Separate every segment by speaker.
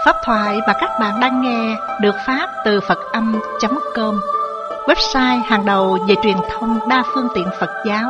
Speaker 1: Pháp thoại mà các bạn đang nghe được phát từ Phật-âm.com, website hàng đầu về truyền thông đa phương tiện Phật giáo.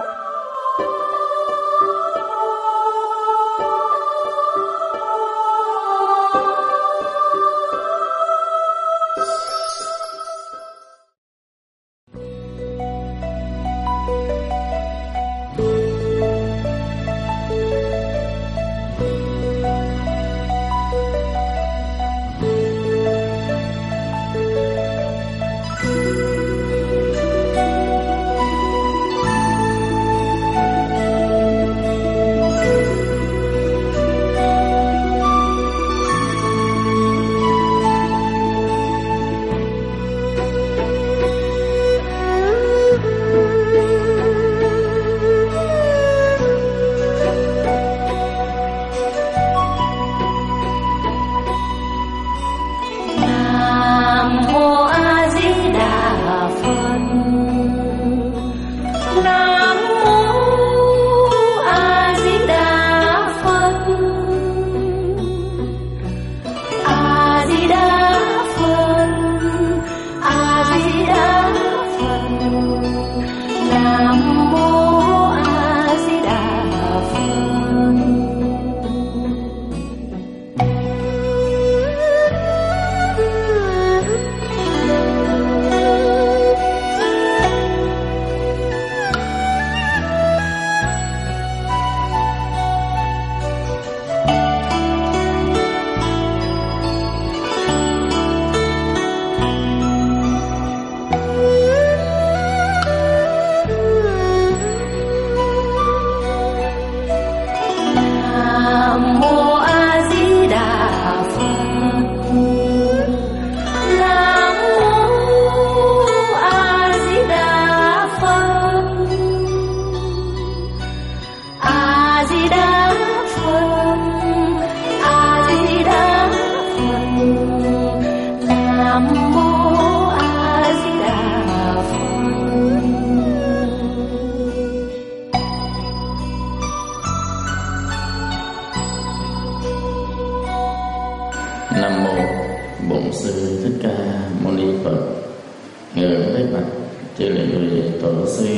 Speaker 2: Nam mô Bổn Sư Thích Ca Mâu Ni Phật. Ngưỡng bái bạch chư vị tổ sư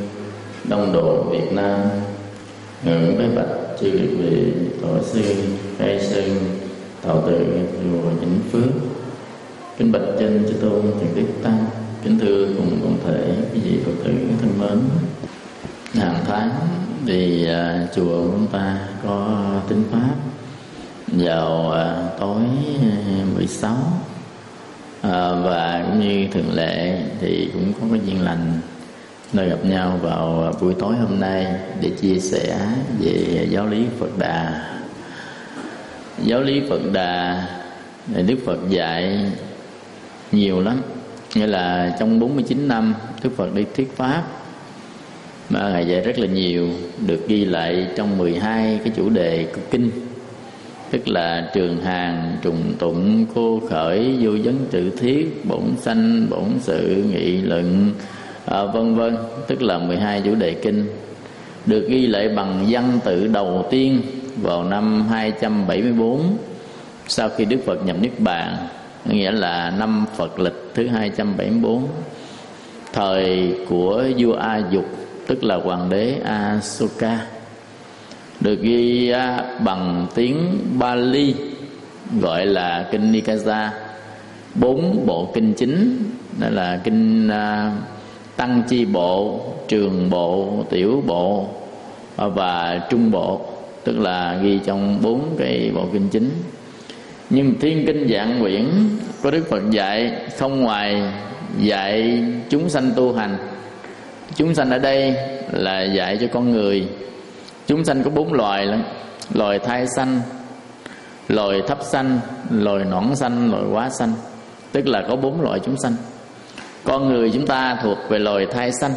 Speaker 2: Đông Độ Việt Nam. Ngưỡng bái bạch chư vị tổ sư Khai Sơn Tạo Tự chùa Vĩnh Phước. Kính bạch chân chư tôn thượng đức tăng. Kính thưa cùng toàn thể quý vị Phật tử thân mến. Hàng tháng thì chùa chúng ta có tín pháp vào tối 16 và cũng như thường lệ thì cũng có cái duyên lành nơi gặp nhau vào buổi tối hôm nay để chia sẻ về giáo lý Phật Đà. Giáo lý Phật Đà thì Đức Phật dạy nhiều lắm, nghĩa là trong 49 năm Đức Phật đi thuyết pháp mà Ngài dạy rất là nhiều, được ghi lại trong 12 cái chủ đề của kinh, tức là trường hàng, trùng tụng, cô khởi, vô vấn tự thiết, bổn sanh, bổn sự, nghị luận, vân vân, tức là 12 chủ đề kinh, được ghi lại bằng văn tự đầu tiên vào năm 274 sau khi Đức Phật nhập Niết Bàn, nghĩa là năm Phật lịch thứ 274, thời của vua A Dục, tức là hoàng đế Asoka. Được ghi bằng tiếng Bali gọi là kinh Nikaya. 4 bộ kinh chính đó là kinh Tăng Chi Bộ, Trường Bộ, Tiểu Bộ và Trung Bộ, tức là ghi trong 4 cái bộ kinh chính. Nhưng Thiên Kinh Vạn Quyển có Đức Phật dạy không ngoài dạy chúng sanh tu hành. Chúng sanh ở đây là dạy cho con người. Chúng sanh có 4 loài lắm: loài thai sanh, loài thấp sanh, loài nõn sanh, loài quá sanh, tức là có 4 loại chúng sanh. Con người chúng ta thuộc về loài thai sanh,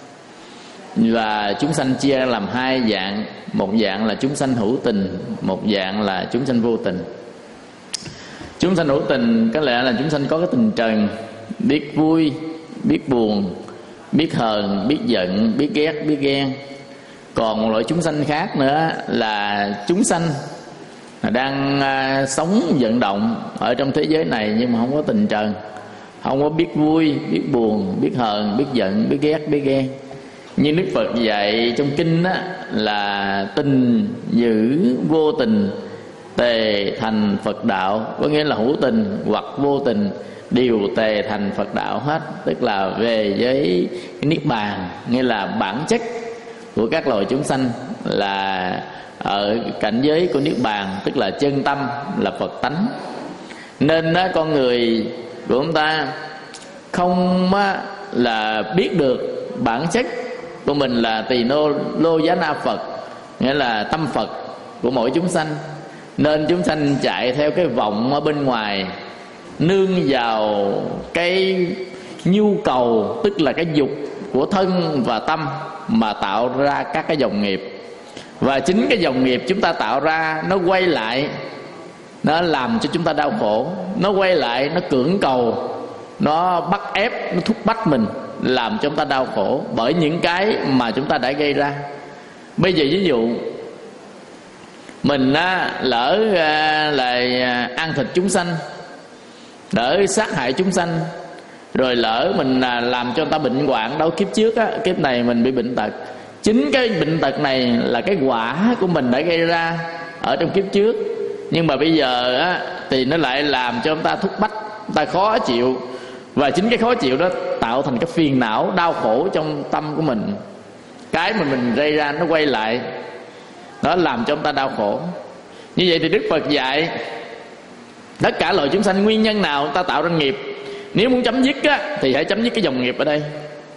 Speaker 2: và chúng sanh chia làm 2 dạng. Một dạng là chúng sanh hữu tình, một dạng là chúng sanh vô tình. Chúng sanh hữu tình có lẽ là chúng sanh có cái tình trần, biết vui, biết buồn, biết hờn, biết giận, biết ghét, biết ghen. Còn một loại chúng sanh khác nữa là chúng sanh đang sống vận động ở trong thế giới này, nhưng mà không có tình trần, không có biết vui, biết buồn, biết hờn, biết giận, biết ghét, biết ghen. Như Đức Phật dạy trong kinh á, là tình giữ vô tình tề thành Phật đạo, có nghĩa là hữu tình hoặc vô tình đều tề thành Phật đạo hết, tức là về với niết bàn, nghĩa là bản chất của các loài chúng sanh là ở cảnh giới của niết bàn, tức là chân tâm, là Phật tánh. Nên đó, con người của chúng ta không là biết được bản chất của mình là tỳ lô giá na Phật, nghĩa là tâm Phật của mỗi chúng sanh. Nên chúng sanh chạy theo cái vọng ở bên ngoài, nương vào cái nhu cầu, tức là cái dục của thân và tâm mà tạo ra các cái dòng nghiệp. Và chính cái dòng nghiệp chúng ta tạo ra, nó quay lại, nó làm cho chúng ta đau khổ. Nó quay lại, nó cưỡng cầu, nó bắt ép, nó thúc bách mình, làm cho chúng ta đau khổ bởi những cái mà chúng ta đã gây ra. Bây giờ ví dụ mình lỡ là ăn thịt chúng sanh, lỡ sát hại chúng sanh, rồi lỡ mình làm cho người ta bệnh hoạn. Đâu kiếp trước kiếp này mình bị bệnh tật. Chính cái bệnh tật này là cái quả của mình đã gây ra ở trong kiếp trước. Nhưng mà bây giờ thì nó lại làm cho chúng ta thúc bách, chúng ta khó chịu. Và chính cái khó chịu đó tạo thành cái phiền não, đau khổ trong tâm của mình. Cái mà mình gây ra nó quay lại, nó làm cho chúng ta đau khổ. Như vậy thì Đức Phật dạy tất cả loài chúng sanh nguyên nhân nào ta tạo ra nghiệp, nếu muốn chấm dứt thì hãy chấm dứt cái dòng nghiệp ở đây,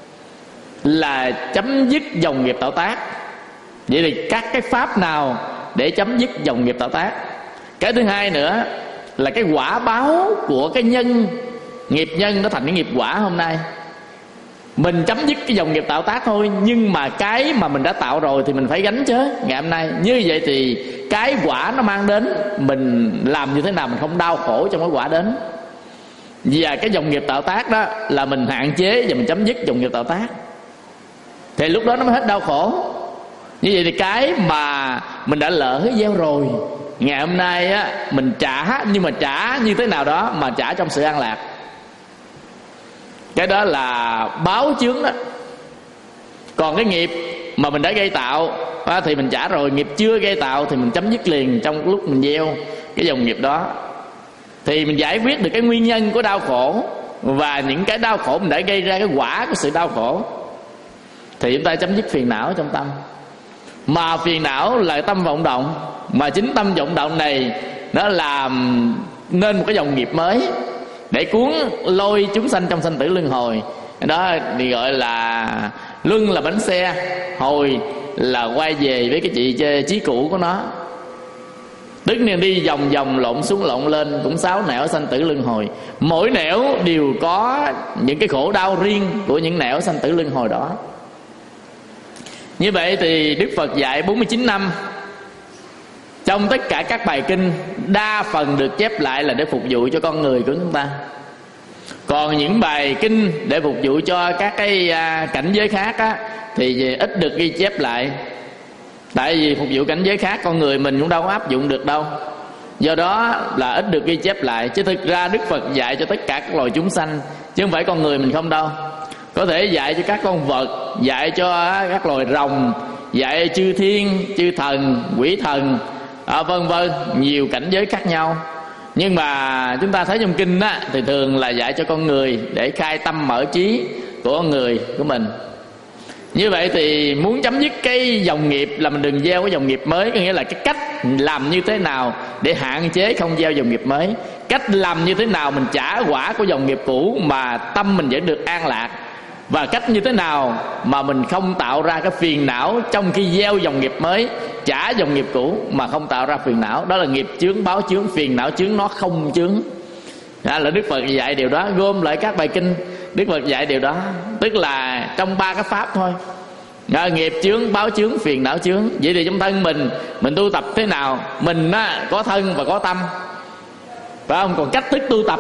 Speaker 2: là chấm dứt dòng nghiệp tạo tác. Vậy thì các cái pháp nào để chấm dứt dòng nghiệp tạo tác? Cái thứ hai nữa là cái quả báo của cái nhân, nghiệp nhân nó thành cái nghiệp quả hôm nay. Mình chấm dứt cái dòng nghiệp tạo tác thôi, nhưng mà cái mà mình đã tạo rồi thì mình phải gánh chứ. Ngày hôm nay như vậy thì cái quả nó mang đến, mình làm như thế nào mình không đau khổ trong cái quả đến. Và cái dòng nghiệp tạo tác đó là mình hạn chế và mình chấm dứt dòng nghiệp tạo tác, thì lúc đó nó mới hết đau khổ. Như vậy thì cái mà mình đã lỡ gieo rồi, ngày hôm nay mình trả, nhưng mà trả như thế nào đó mà trả trong sự an lạc. Cái đó là báo chướng đó. Còn cái nghiệp mà mình đã gây tạo thì mình trả rồi. Nghiệp chưa gây tạo thì mình chấm dứt liền trong lúc mình gieo cái dòng nghiệp đó. Thì mình giải quyết được cái nguyên nhân của đau khổ, và những cái đau khổ mình đã gây ra cái quả của sự đau khổ, thì chúng ta chấm dứt phiền não trong tâm. Mà phiền não là tâm vọng động, mà chính tâm vọng động này nó làm nên một cái dòng nghiệp mới để cuốn lôi chúng sanh trong sanh tử luân hồi. Đó thì gọi là luân là bánh xe, hồi là quay về với cái chí cũ của nó. Tức là đi vòng vòng lộn xuống lộn lên, cũng 6 nẻo sanh tử luân hồi. Mỗi nẻo đều có những cái khổ đau riêng của những nẻo sanh tử luân hồi đó. Như vậy thì Đức Phật dạy 49 năm. Trong tất cả các bài kinh, đa phần được chép lại là để phục vụ cho con người của chúng ta. Còn những bài kinh để phục vụ cho các cái cảnh giới khác thì ít được ghi chép lại. Tại vì phục vụ cảnh giới khác con người mình cũng đâu có áp dụng được đâu. Do đó là ít được ghi chép lại. Chứ thực ra Đức Phật dạy cho tất cả các loài chúng sanh, chứ không phải con người mình không đâu. Có thể dạy cho các con vật, dạy cho các loài rồng, dạy chư thiên, chư thần, quỷ thần, vân vân, nhiều cảnh giới khác nhau. Nhưng mà chúng ta thấy trong kinh thì thường là dạy cho con người để khai tâm mở trí của con người của mình. Như vậy thì muốn chấm dứt cái dòng nghiệp là mình đừng gieo cái dòng nghiệp mới. Có nghĩa là cái cách làm như thế nào để hạn chế không gieo dòng nghiệp mới, cách làm như thế nào mình trả quả của dòng nghiệp cũ mà tâm mình vẫn được an lạc, và cách như thế nào mà mình không tạo ra cái phiền não trong khi gieo dòng nghiệp mới, trả dòng nghiệp cũ mà không tạo ra phiền não. Đó là nghiệp chướng, báo chướng, phiền não chướng, nó không chướng. Đó là Đức Phật dạy điều đó. Gom lại các bài kinh, Đức Phật dạy điều đó. Tức là trong 3 cái pháp thôi. Nghiệp chướng, báo chướng, phiền não chướng. Vậy thì trong thân mình tu tập thế nào? Mình có thân và có tâm, phải không? Còn cách thức tu tập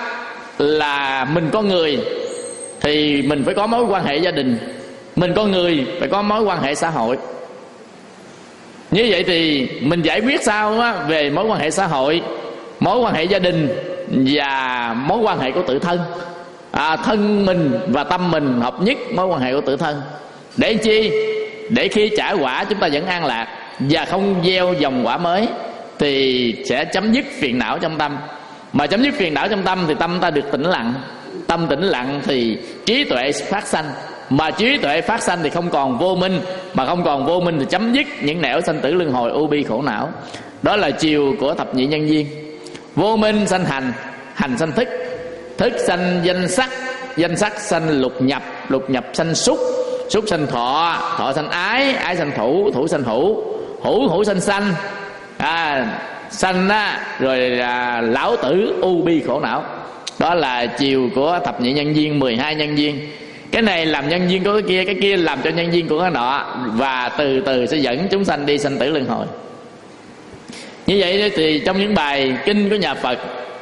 Speaker 2: là mình có người thì mình phải có mối quan hệ gia đình, mình có người phải có mối quan hệ xã hội. Như vậy thì mình giải quyết sao á, về mối quan hệ xã hội, mối quan hệ gia đình và mối quan hệ của tự thân. Thân mình và tâm mình hợp nhất mối quan hệ của tự thân. Để chi? Để khi trả quả chúng ta vẫn an lạc và không gieo dòng quả mới, thì sẽ chấm dứt phiền não trong tâm. Mà chấm dứt phiền não trong tâm thì tâm ta được tĩnh lặng. Tâm tĩnh lặng thì trí tuệ phát sanh. Mà trí tuệ phát sanh thì không còn vô minh. Mà không còn vô minh thì chấm dứt những nẻo sanh tử luân hồi u bi khổ não. Đó là chiều của thập nhị nhân duyên. Vô minh sanh hành, hành sanh thức, thức sanh danh sắc, danh sắc sanh lục nhập, lục nhập sanh xúc, xúc sanh thọ, thọ sanh ái, ái sanh thủ, thủ sanh hữu, hữu hữu sanh sanh, sanh rồi lão tử u bi khổ não. Đó là chiều của thập nhị nhân duyên, 12 nhân duyên. Cái này làm nhân duyên của cái kia làm cho nhân duyên của cái nọ, và từ từ sẽ dẫn chúng sanh đi sanh tử luân hồi. Như vậy thì trong những bài kinh của nhà Phật,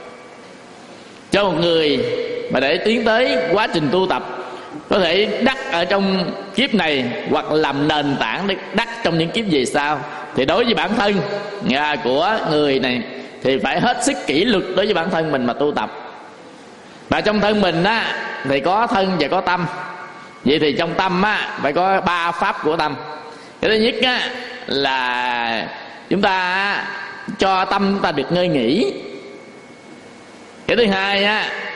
Speaker 2: cho một người mà để tiến tới quá trình tu tập có thể đắc ở trong kiếp này, hoặc làm nền tảng để đắc trong những kiếp về sau, thì đối với bản thân của người này thì phải hết sức kỷ luật đối với bản thân mình mà tu tập. Và trong thân mình thì có thân và có tâm. Vậy thì trong tâm phải có 3 pháp của tâm. Cái thứ nhất là chúng ta cho tâm chúng ta được ngơi nghỉ. Cái thứ hai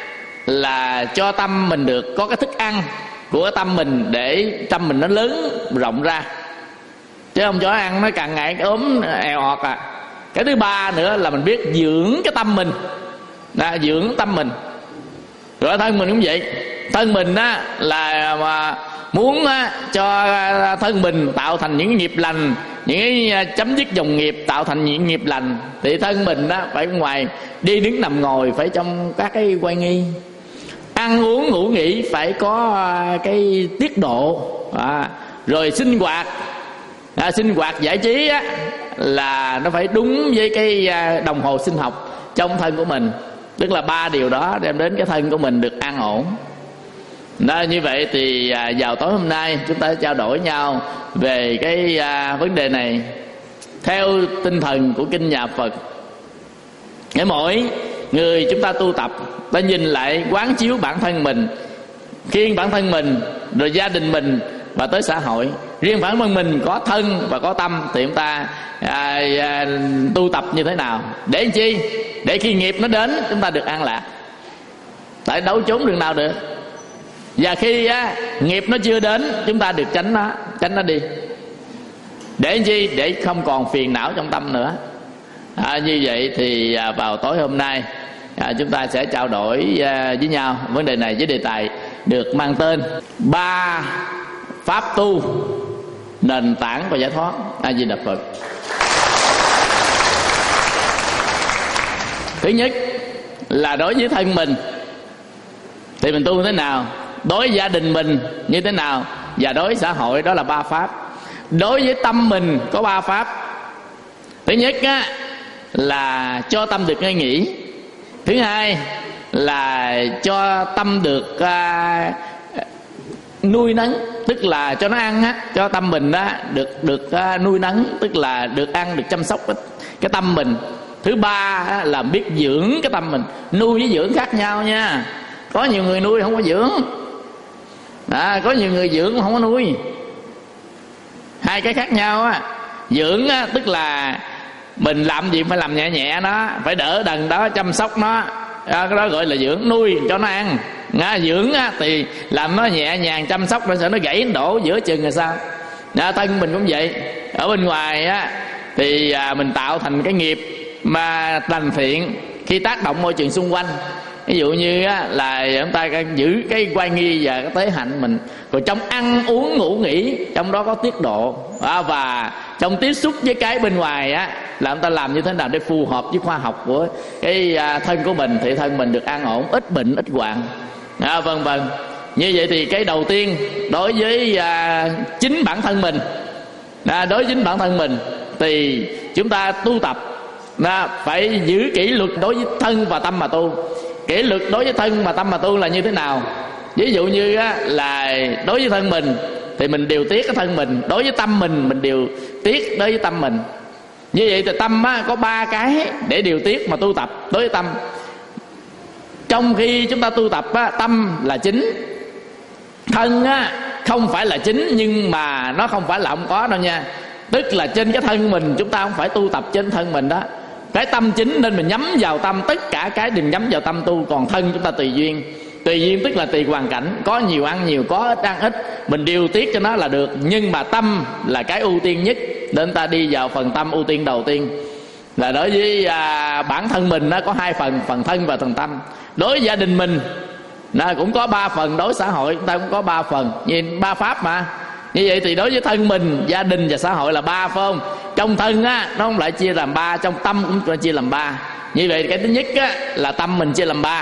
Speaker 2: là cho tâm mình được có cái thức ăn của tâm mình, để tâm mình nó lớn rộng ra, chứ không cho ăn nó càng ngày ốm èo ọt. Cái thứ ba nữa là mình biết dưỡng cái tâm mình, dưỡng tâm mình. Rồi thân mình cũng vậy. Thân mình là mà muốn cho thân mình tạo thành những nghiệp lành, những cái chấm dứt dòng nghiệp, tạo thành những nghiệp lành, thì thân mình phải ngoài đi đứng nằm ngồi phải trong các cái quay nghi. Ăn uống ngủ nghỉ phải có cái tiết độ. Rồi sinh hoạt, sinh hoạt giải trí là nó phải đúng với cái đồng hồ sinh học trong thân của mình. Tức là 3 điều đó đem đến cái thân của mình được an ổn. Đó, như vậy thì vào tối hôm nay chúng ta trao đổi nhau về cái vấn đề này theo tinh thần của kinh nhà Phật. Để mỗi người chúng ta tu tập, ta nhìn lại quán chiếu bản thân mình, khiêng bản thân mình, rồi gia đình mình và tới xã hội. Riêng bản thân mình có thân và có tâm thì chúng ta tu tập như thế nào? Để làm chi? Để khi nghiệp nó đến chúng ta được an lạc. Tại đâu trốn đường nào được. Và khi nghiệp nó chưa đến chúng ta được tránh nó đi. Để làm chi? Để không còn phiền não trong tâm nữa. Như vậy thì vào tối hôm nay chúng ta sẽ trao đổi với nhau vấn đề này với đề tài được mang tên 3 pháp tu nền tảng và giải thoát. A Di Đà Phật. Thứ nhất là đối với thân mình thì mình tu như thế nào, đối với gia đình mình như thế nào, và đối với xã hội đó là 3 pháp. Đối với tâm mình có 3 pháp. Thứ nhất là cho tâm được ngơi nghỉ. Thứ hai là cho tâm được nuôi nấng, tức là cho nó ăn cho tâm mình được nuôi nấng, tức là được ăn, được chăm sóc cái tâm mình. Thứ ba là biết dưỡng cái tâm mình. Nuôi với dưỡng khác nhau nha. Có nhiều người nuôi không có dưỡng, có nhiều người dưỡng không có nuôi. Hai cái khác nhau. Dưỡng tức là mình làm gì phải làm nhẹ nhẹ nó, phải đỡ đần đó, chăm sóc nó, cái đó gọi là dưỡng. Nuôi cho nó ăn. Dưỡng thì làm nó nhẹ nhàng, chăm sóc nó sợ nó gãy nó đổ giữa chừng là sao. Thân mình cũng vậy. Ở bên ngoài thì mình tạo thành cái nghiệp mà lành thiện khi tác động môi trường xung quanh. Ví dụ như là chúng ta giữ cái oai nghi và cái tế hạnh mình. Rồi trong ăn uống ngủ nghỉ trong đó có tiết độ. Và trong tiếp xúc với cái bên ngoài là chúng ta làm như thế nào để phù hợp với khoa học của cái thân của mình, thì thân mình được an ổn, ít bệnh ít hoạn, vân vân. Như vậy thì cái đầu tiên đối với chính bản thân mình, đối với chính bản thân mình thì chúng ta tu tập phải giữ kỷ luật đối với thân và tâm mà tu. Kỷ luật đối với thân và tâm mà tu là như thế nào? Ví dụ như là đối với thân mình thì mình điều tiết cái thân mình. Đối với tâm mình điều tiết đối với tâm mình. Như vậy thì tâm á, có 3 cái để điều tiết mà tu tập đối với tâm. Trong khi chúng ta tu tập á, tâm là chính, thân á, không phải là chính, nhưng mà nó không phải là không có đâu nha. Tức là trên cái thân mình, chúng ta không phải tu tập trên thân mình đó. Cái tâm chính nên mình nhắm vào tâm, tất cả cái đừng nhắm vào tâm tu. Còn thân chúng ta tùy duyên. Tùy duyên tức là tùy hoàn cảnh, có nhiều ăn nhiều, có ít ăn ít, mình điều tiết cho nó là được. Nhưng mà tâm là cái ưu tiên nhất, nên ta đi vào phần tâm ưu tiên đầu tiên. Là đối với bản thân mình nó có 2 phần, phần thân và phần tâm. Đối với gia đình mình nó cũng có 3 phần, đối với xã hội chúng ta cũng có 3 phần, nhìn 3 pháp mà. Như vậy thì đối với thân mình, gia đình và xã hội là 3, phải không? Trong thân á, nó không lại chia làm 3, trong tâm cũng chia làm 3. Như vậy cái thứ nhất á, là tâm mình chia làm 3.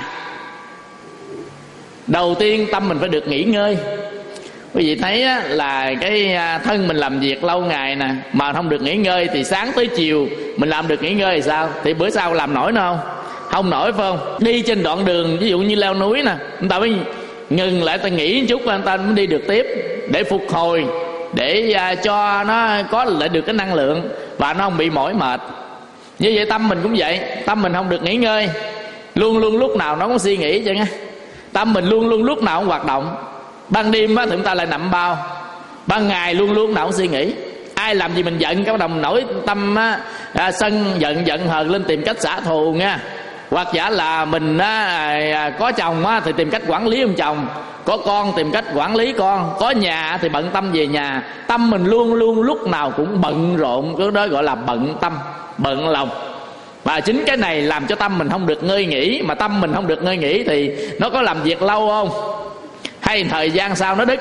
Speaker 2: Đầu tiên tâm mình phải được nghỉ ngơi. Quý vị thấy á, là cái thân mình làm việc lâu ngày nè, mà không được nghỉ ngơi thì sáng tới chiều mình làm được nghỉ ngơi thì sao? Thì bữa sau làm nổi nữa không? Không nổi, phải không? Đi trên đoạn đường ví dụ như leo núi nè, người ta mới ngừng lại, ta nghỉ một chút người ta mới đi được tiếp, để phục hồi, để cho nó có lại được cái năng lượng và nó không bị mỏi mệt. Như vậy tâm mình cũng vậy, tâm mình không được nghỉ ngơi, luôn luôn lúc nào nó cũng suy nghĩ vậy nghe. Tâm mình luôn luôn lúc nào cũng hoạt động. Ban đêm á thì chúng ta lại nằm bao, ban ngày luôn luôn nào cũng suy nghĩ. Ai làm gì mình giận cái đồng nổi tâm á, sân giận hờn lên tìm cách xả thù nha. Hoặc giả là mình có chồng á, thì tìm cách quản lý ông chồng, có con tìm cách quản lý con, có nhà thì bận tâm về nhà. Tâm mình luôn luôn lúc nào cũng bận rộn, cái đó gọi là bận tâm, bận lòng. Và chính cái này làm cho tâm mình không được ngơi nghỉ. Mà tâm mình không được ngơi nghỉ thì nó có làm việc lâu không? Hay thời gian sau nó đứt?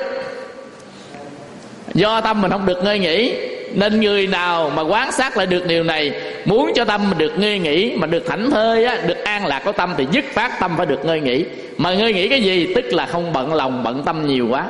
Speaker 2: Do tâm mình không được ngơi nghỉ. Nên người nào mà quán sát lại được điều này, muốn cho tâm mình được ngơi nghỉ, mà được thảnh thơi á, được an lạc của tâm, thì dứt phát tâm phải được ngơi nghỉ. Mà ngơi nghỉ cái gì? Tức là không bận lòng bận tâm nhiều quá.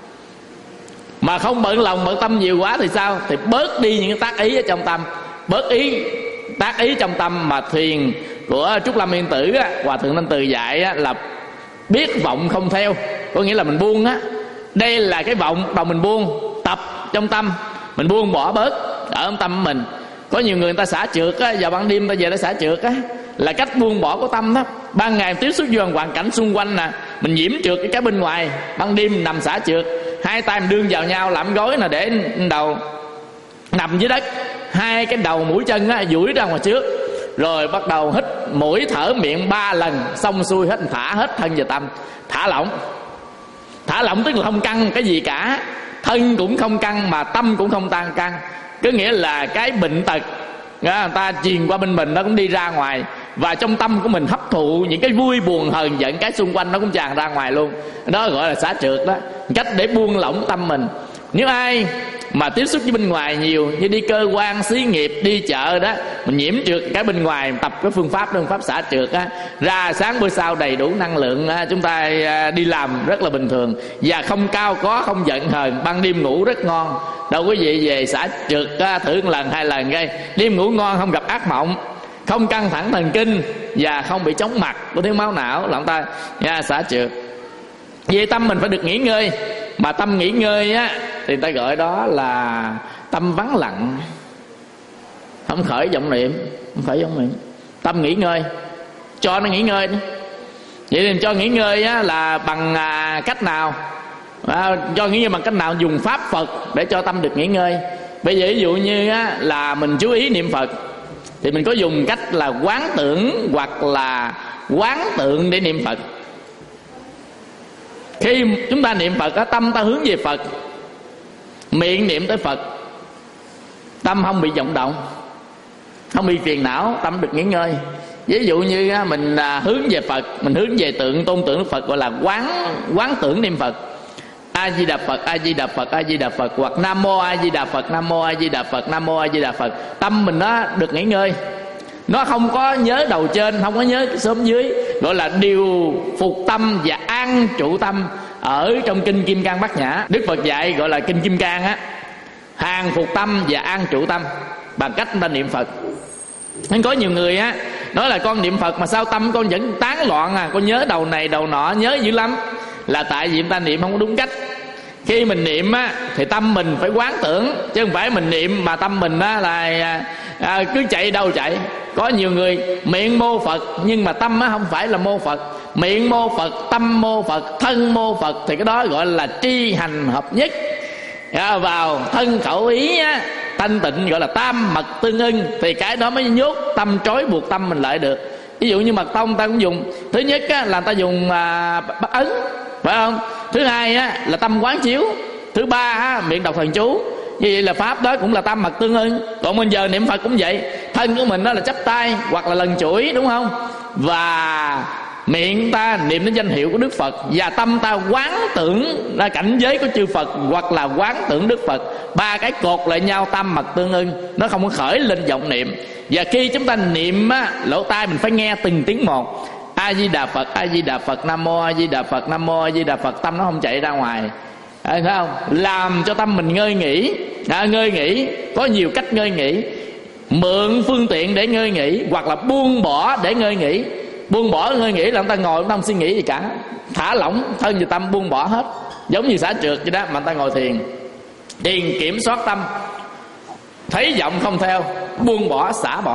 Speaker 2: Mà không bận lòng bận tâm nhiều quá thì sao? Thì bớt đi những tác ý ở trong tâm, bớt tác ý trong tâm. Mà thiền của Trúc Lâm Yên Tử á, Hòa Thượng Thanh Từ dạy á, là biết vọng không theo. Có nghĩa là mình buông á. Đây là cái vọng đầu mình buông, tập trong tâm mình buông bỏ bớt ở trong tâm mình. Có nhiều người ta xả trượt á, vào ban đêm ta về ta xả trượt á, là cách buông bỏ của tâm đó. Ban ngày tiếp xúc với hoàn cảnh xung quanh nè, mình nhiễm trượt cái bên ngoài, ban đêm nằm xả trượt, 2 tay mình đương vào nhau làm gối nè, để đầu nằm dưới đất, 2 cái đầu mũi chân á duỗi ra ngoài trước, rồi bắt đầu hít mũi thở miệng 3 lần, xong xuôi hết, thả hết thân và tâm, thả lỏng. Thả lỏng tức là không căng cái gì cả, thân cũng không căng mà tâm cũng không tan căng. Có nghĩa là cái bệnh tật người ta truyền qua bên mình nó cũng đi ra ngoài, và trong tâm của mình hấp thụ những cái vui buồn hờn giận, cái xung quanh nó cũng tràn ra ngoài luôn. Đó gọi là xả trượt đó, cách để buông lỏng tâm mình. Nếu ai mà tiếp xúc với bên ngoài nhiều, như đi cơ quan, xí nghiệp, đi chợ đó, mình nhiễm trượt cái bên ngoài, tập cái phương pháp đó, phương pháp xả trượt á, ra sáng bữa sau đầy đủ năng lượng á, chúng ta đi làm rất là bình thường, và không cao có, không giận hờn, ban đêm ngủ rất ngon. Đâu quý vị về xả trượt á, thử 1 lần 2 lần cái đêm ngủ ngon, không gặp ác mộng, không căng thẳng thần kinh, và không bị chóng mặt của thiếu máu não là ta xả trượt. Vì tâm mình phải được nghỉ ngơi. Mà tâm nghỉ ngơi á thì ta gọi đó là tâm vắng lặng, không khởi vọng niệm, không khởi vọng niệm. Tâm nghỉ ngơi, cho nó nghỉ ngơi. Vậy thì cho nghỉ ngơi á, là bằng cách nào? Cho nghỉ ngơi bằng cách nào? Dùng pháp Phật để cho tâm được nghỉ ngơi. Bây giờ ví dụ như á, là mình chú ý niệm Phật, thì mình có dùng cách là quán tưởng hoặc là quán tượng để niệm Phật. Khi chúng ta niệm Phật, tâm ta hướng về Phật, miệng niệm tới Phật, tâm không bị vọng động, không bị phiền não, tâm được nghỉ ngơi. Ví dụ như mình hướng về Phật, mình hướng về tượng, tôn tượng Đức Phật, gọi là quán tưởng niệm Phật. A Di Đà Phật, A Di Đà Phật, A Di Đà Phật, hoặc Nam Mô A Di Đà Phật, Nam Mô A Di Đà Phật, Nam Mô A Di Đà Phật. Tâm mình nó được nghỉ ngơi, nó không có nhớ đầu trên, không có nhớ xóm dưới, gọi là điều phục tâm và an trụ tâm. Ở trong kinh Kim Cang Bát Nhã, Đức Phật dạy gọi là kinh Kim Cang á, hàng phục tâm và an trụ tâm bằng cách ta niệm Phật. Nên có nhiều người á nói là con niệm Phật mà sao tâm con vẫn tán loạn con nhớ đầu này đầu nọ, nhớ dữ lắm. Là tại vì ta niệm không có đúng cách. Khi mình niệm á, thì tâm mình phải quán tưởng, chứ không phải mình niệm mà tâm mình á, là cứ chạy đâu chạy. Có nhiều người miệng mô Phật nhưng mà tâm á, không phải là mô Phật. Miệng mô Phật, tâm mô Phật, thân mô Phật, thì cái đó gọi là tri hành hợp nhất. Vào thân khẩu ý á, thanh tịnh gọi là tam mật tương ưng, thì cái đó mới nhốt tâm, trói buộc tâm mình lại được. Ví dụ như mật tông ta cũng dùng, thứ nhất á, là ta dùng bắt ấn, phải không? Thứ hai á, là tâm quán chiếu. Thứ ba á, miệng đọc thần chú. Như vậy là pháp đó cũng là tam mật tương ưng. Còn bây giờ niệm Phật cũng vậy, thân của mình đó là chắp tay hoặc là lần chuỗi, đúng không? Và miệng ta niệm đến danh hiệu của Đức Phật, và tâm ta quán tưởng ra cảnh giới của chư Phật hoặc là quán tưởng Đức Phật. Ba cái cột lại nhau, tam mật tương ưng, nó không có khởi lên vọng niệm. Và khi chúng ta niệm á, lỗ tai mình phải nghe từng tiếng một. A Di Đà Phật, A Di Đà Phật, Nam Mô A Di Đà Phật, Nam Mô A Di Đà Phật. Tâm nó không chạy ra ngoài, thấy không? Làm cho tâm mình ngơi nghỉ. Ngơi nghỉ có nhiều cách ngơi nghỉ. Mượn phương tiện để ngơi nghỉ, hoặc là buông bỏ để ngơi nghỉ. Buông bỏ ngơi nghỉ là người ta ngồi không suy nghĩ gì cả, thả lỏng thân và tâm, buông bỏ hết. Giống như xả trượt vậy đó, mà người ta ngồi thiền. Thiền kiểm soát tâm, thấy vọng không theo, buông bỏ, xả bỏ.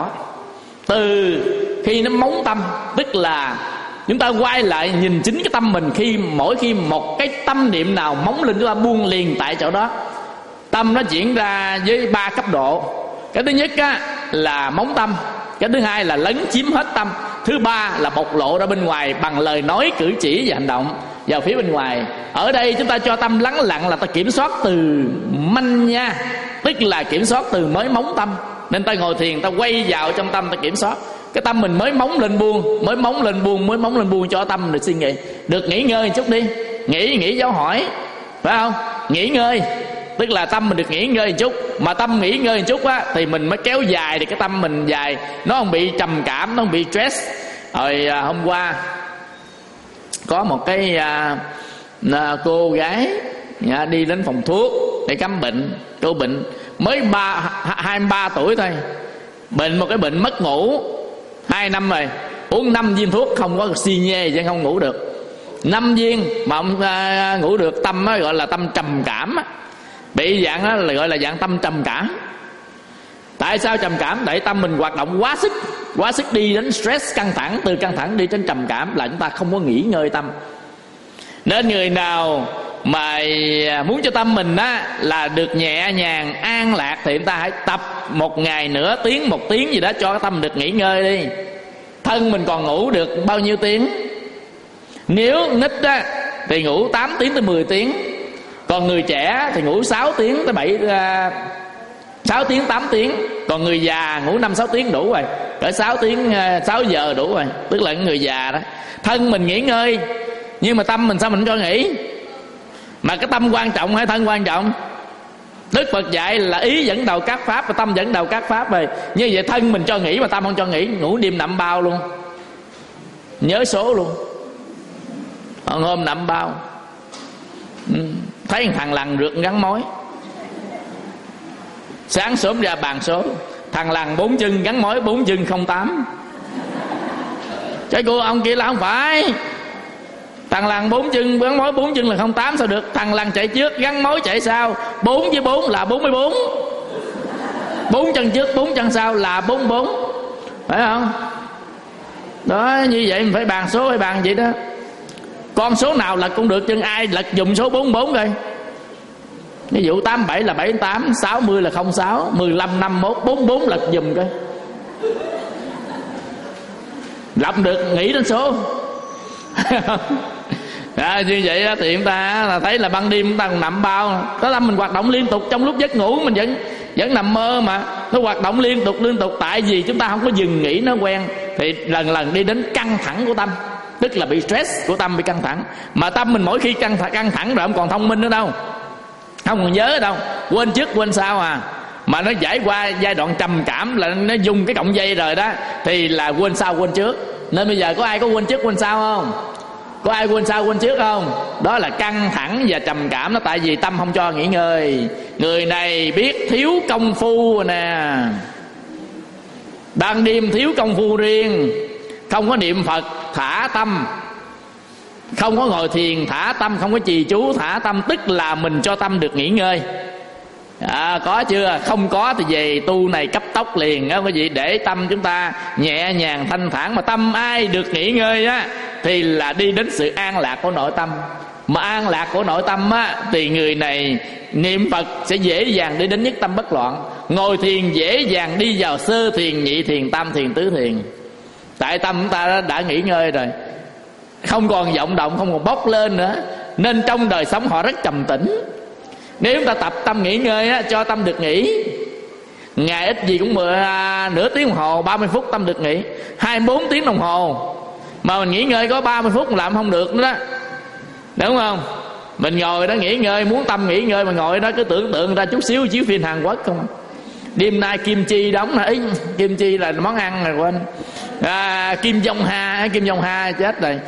Speaker 2: Từ khi nó móng tâm, tức là chúng ta quay lại nhìn chính cái tâm mình. Mỗi khi một cái tâm niệm nào móng lên, chúng ta buông liền tại chỗ đó. Tâm nó diễn ra với 3 cấp độ. Cái thứ nhất á, là móng tâm. Cái thứ hai là lấn chiếm hết tâm. Thứ ba là bộc lộ ra bên ngoài bằng lời nói, cử chỉ và hành động vào phía bên ngoài. Ở đây chúng ta cho tâm lắng lặng là ta kiểm soát từ manh nha, tức là kiểm soát từ mới móng tâm. Nên ta ngồi thiền, ta quay vào trong tâm, ta kiểm soát. Cái tâm mình mới móng lên buông, mới móng lên buông, mới móng lên buông, cho tâm được suy nghĩ, được nghỉ ngơi một chút đi. Nghỉ giáo hỏi, phải không? Nghỉ ngơi, tức là tâm mình được nghỉ ngơi một chút. Mà tâm nghỉ ngơi một chút á, thì mình mới kéo dài. Thì cái tâm mình dài, nó không bị trầm cảm, nó không bị stress. Hồi hôm qua có một cái cô gái đi đến phòng thuốc để khám bệnh. Cô bệnh mới 23 tuổi thôi, bệnh một cái bệnh mất ngủ 2 năm rồi. Uống 5 viên thuốc không có xi nhê chứ không ngủ được. 5 viên mà không ngủ được. Tâm đó gọi là tâm trầm cảm, bị dạng đó là gọi là dạng tâm trầm cảm. Tại sao trầm cảm? Tại tâm mình hoạt động quá sức đi đến stress, căng thẳng. Từ căng thẳng đi đến trầm cảm là chúng ta không có nghỉ ngơi tâm. Nên người nào mà muốn cho tâm mình á là được nhẹ nhàng, an lạc, thì chúng ta hãy tập một ngày nửa tiếng, 1 tiếng gì đó, cho cái tâm được nghỉ ngơi đi. Thân mình còn ngủ được bao nhiêu tiếng? Nếu nít á thì ngủ 8 tiếng tới 10 tiếng. Còn người trẻ thì ngủ 6 tiếng tới 6 tiếng 8 tiếng. Còn người già ngủ 5-6 tiếng đủ rồi. Cỡ 6 tiếng 6 giờ đủ rồi. Tức là người già đó. Thân mình nghỉ ngơi, nhưng mà tâm mình sao mình cho nghỉ? Mà cái tâm quan trọng hay thân quan trọng? Đức Phật dạy là ý dẫn đầu các pháp và tâm dẫn đầu các pháp rồi. Như vậy thân mình cho nghỉ mà tâm không cho nghỉ, ngủ đêm nằm bao luôn, nhớ số luôn. Hôm nằm bao, thấy thằng lằn rượt gắn mối. Sáng sớm ra bàn số, thằng lằn 4 chân gắn mối 4 chân 08. Cái cô ông kia là không phải. Thằng lằn 4 chân gắn mối 4 chân là 08 sao được? Thằng lằn chạy trước gắn mối chạy sau, 4 với 4 là 44. 4 chân trước 4 chân sau là 44, phải không? Đó, như vậy mình phải bàn số, phải bàn vậy đó. Con số nào lật cũng được, chân ai lật dùng số 44 coi. Ví dụ 87 là 78, 60 là 06, 15 51 44 lật dùm coi. Lọc được nghĩ đến số. Như vậy thì chúng ta là thấy là ban đêm chúng ta còn nằm bao. Đó là mình hoạt động liên tục, trong lúc giấc ngủ mình vẫn nằm mơ mà. Nó hoạt động liên tục. Tại vì chúng ta không có dừng nghỉ nó quen, thì lần lần đi đến căng thẳng của tâm. Tức là bị stress của tâm, bị căng thẳng. Mà tâm mình mỗi khi căng thẳng rồi không còn thông minh nữa đâu, không còn nhớ đâu, quên trước quên sau à. Mà nó trải qua giai đoạn trầm cảm là nó dùng cái cọng dây rồi đó, thì là quên sau quên trước. Nên bây giờ có ai có quên trước quên sau không? Có ai quên sau quên trước không? Đó là căng thẳng và trầm cảm đó. Tại vì tâm không cho nghỉ ngơi. Người này biết thiếu công phu nè, ban đêm thiếu công phu riêng, không có niệm Phật thả tâm, Không có ngồi thiền thả tâm, không có trì chú thả tâm, tức là mình cho tâm được nghỉ ngơi. Có chưa? Không có thì về tu này cấp tốc liền á quý vị, để tâm chúng ta nhẹ nhàng thanh thản. Mà tâm ai được nghỉ ngơi á thì là đi đến sự an lạc của nội tâm. Mà an lạc của nội tâm á thì người này niệm Phật sẽ dễ dàng đi đến nhất tâm bất loạn. Ngồi thiền dễ dàng đi vào sơ thiền, nhị thiền, tam thiền, tứ thiền. Tại tâm chúng ta đã nghỉ ngơi rồi, không còn vọng động, không còn bốc lên nữa, nên trong đời sống họ rất trầm tĩnh. Nếu chúng ta tập tâm nghỉ ngơi á, cho tâm được nghỉ, ngày ít gì cũng nửa tiếng đồng hồ, 30 phút tâm được nghỉ. 24 tiếng đồng hồ mà mình nghỉ ngơi có 30 phút làm không được nữa đó, đúng không? Mình ngồi đó nghỉ ngơi, muốn tâm nghỉ ngơi mà ngồi đó cứ tưởng tượng ra chút xíu chiếu phim Hàn Quốc không. Đêm nay kim chi đóng là kim chi là món ăn rồi quên. Kim Jong Ha chết rồi.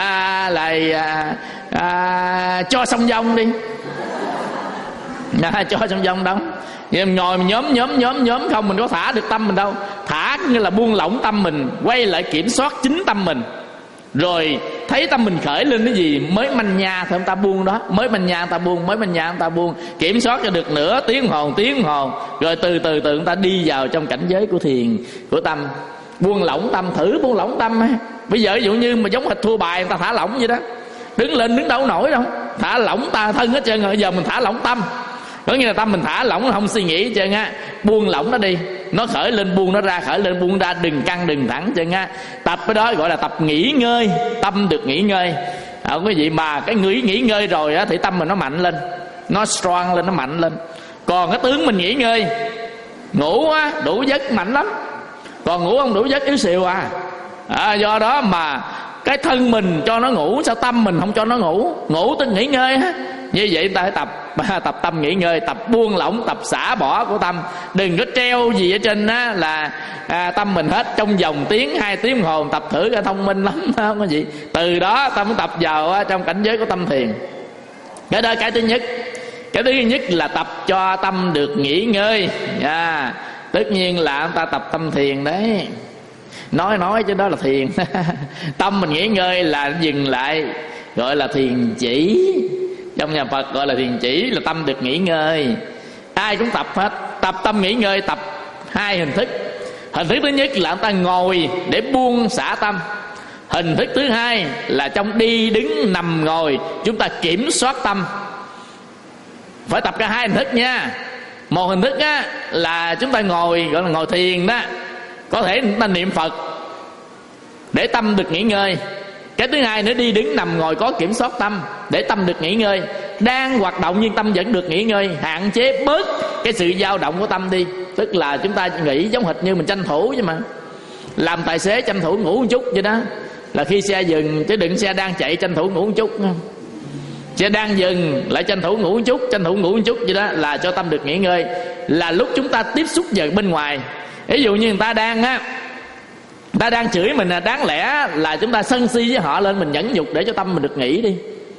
Speaker 2: Cho Song Dong đi. Cho Song Dong đóng. Vậy mình ngồi mình nhóm không, mình có thả được tâm mình đâu. Thả nghĩa là buông lỏng tâm mình, quay lại kiểm soát chính tâm mình. Rồi thấy tâm mình khởi lên cái gì mới manh nha thì ông ta buông đó, mới manh nha ông ta buông, kiểm soát cho được nửa tiếng đồng hồ, rồi từ từ ông ta đi vào trong cảnh giới của thiền, của tâm. Buông lỏng tâm, thử buông lỏng tâm ấy. Bây giờ ví dụ như mà giống hệt thua bài, người ta thả lỏng vậy đó, đứng lên đứng đâu nổi đâu, thả lỏng ta thân hết trơn rồi. Giờ mình thả lỏng tâm, có nghĩa là tâm mình thả lỏng, không suy nghĩ hết trơn á, buông lỏng nó đi, nó khởi lên buông nó ra, khởi lên buông ra, đừng căng đừng thẳng trơn á. Tập cái đó gọi là tập nghỉ ngơi, tâm được nghỉ ngơi. Quý vị, mà cái nghỉ ngơi rồi á thì tâm mình nó mạnh lên, nó strong lên, nó mạnh lên. Còn cái tướng mình nghỉ ngơi, ngủ á đủ giấc mạnh lắm, còn ngủ không đủ giấc yếu xìu do đó mà cái thân mình cho nó ngủ, sao tâm mình không cho nó ngủ tức nghỉ ngơi á. Như vậy ta phải tập tâm nghỉ ngơi, tập buông lỏng, tập xả bỏ của tâm. Đừng có treo gì ở trên á là tâm mình hết trong vòng tiếng 2 tiếng đồng hồ. Tập thử ra thông minh lắm, không có gì. Từ đó ta mới tập vào trong cảnh giới của tâm thiền. Cái đó cái thứ nhất. Cái thứ nhất là tập cho tâm được nghỉ ngơi. Tất nhiên là ông ta tập tâm thiền đấy. Nói chứ đó là thiền. Tâm mình nghỉ ngơi là dừng lại, gọi là thiền chỉ. Trong nhà Phật gọi là thiền chỉ, là tâm được nghỉ ngơi. Ai cũng tập hết. Tập tâm nghỉ ngơi, tập 2 hình thức. Hình thức thứ nhất là ông ta ngồi để buông xả tâm. Hình thức thứ hai là trong đi đứng nằm ngồi chúng ta kiểm soát tâm. Phải tập cả 2 hình thức nha. Một hình thức á là chúng ta ngồi, gọi là ngồi thiền đó, có thể chúng ta niệm Phật để tâm được nghỉ ngơi. Cái thứ hai nữa, đi đứng nằm ngồi có kiểm soát tâm để tâm được nghỉ ngơi. Đang hoạt động nhưng tâm vẫn được nghỉ ngơi, hạn chế bớt cái sự dao động của tâm đi. Tức là chúng ta nghĩ giống hệt như mình tranh thủ chứ mà. Làm tài xế tranh thủ ngủ một chút vậy đó, là khi xe dừng, chứ đừng xe đang chạy tranh thủ ngủ một chút. Xe đang dừng lại tranh thủ ngủ một chút, vậy đó là cho tâm được nghỉ ngơi. Là lúc chúng ta tiếp xúc vào bên ngoài. Ví dụ như người ta đang chửi mình, đáng lẽ là chúng ta sân si với họ lên, mình nhẫn nhục để cho tâm mình được nghỉ đi.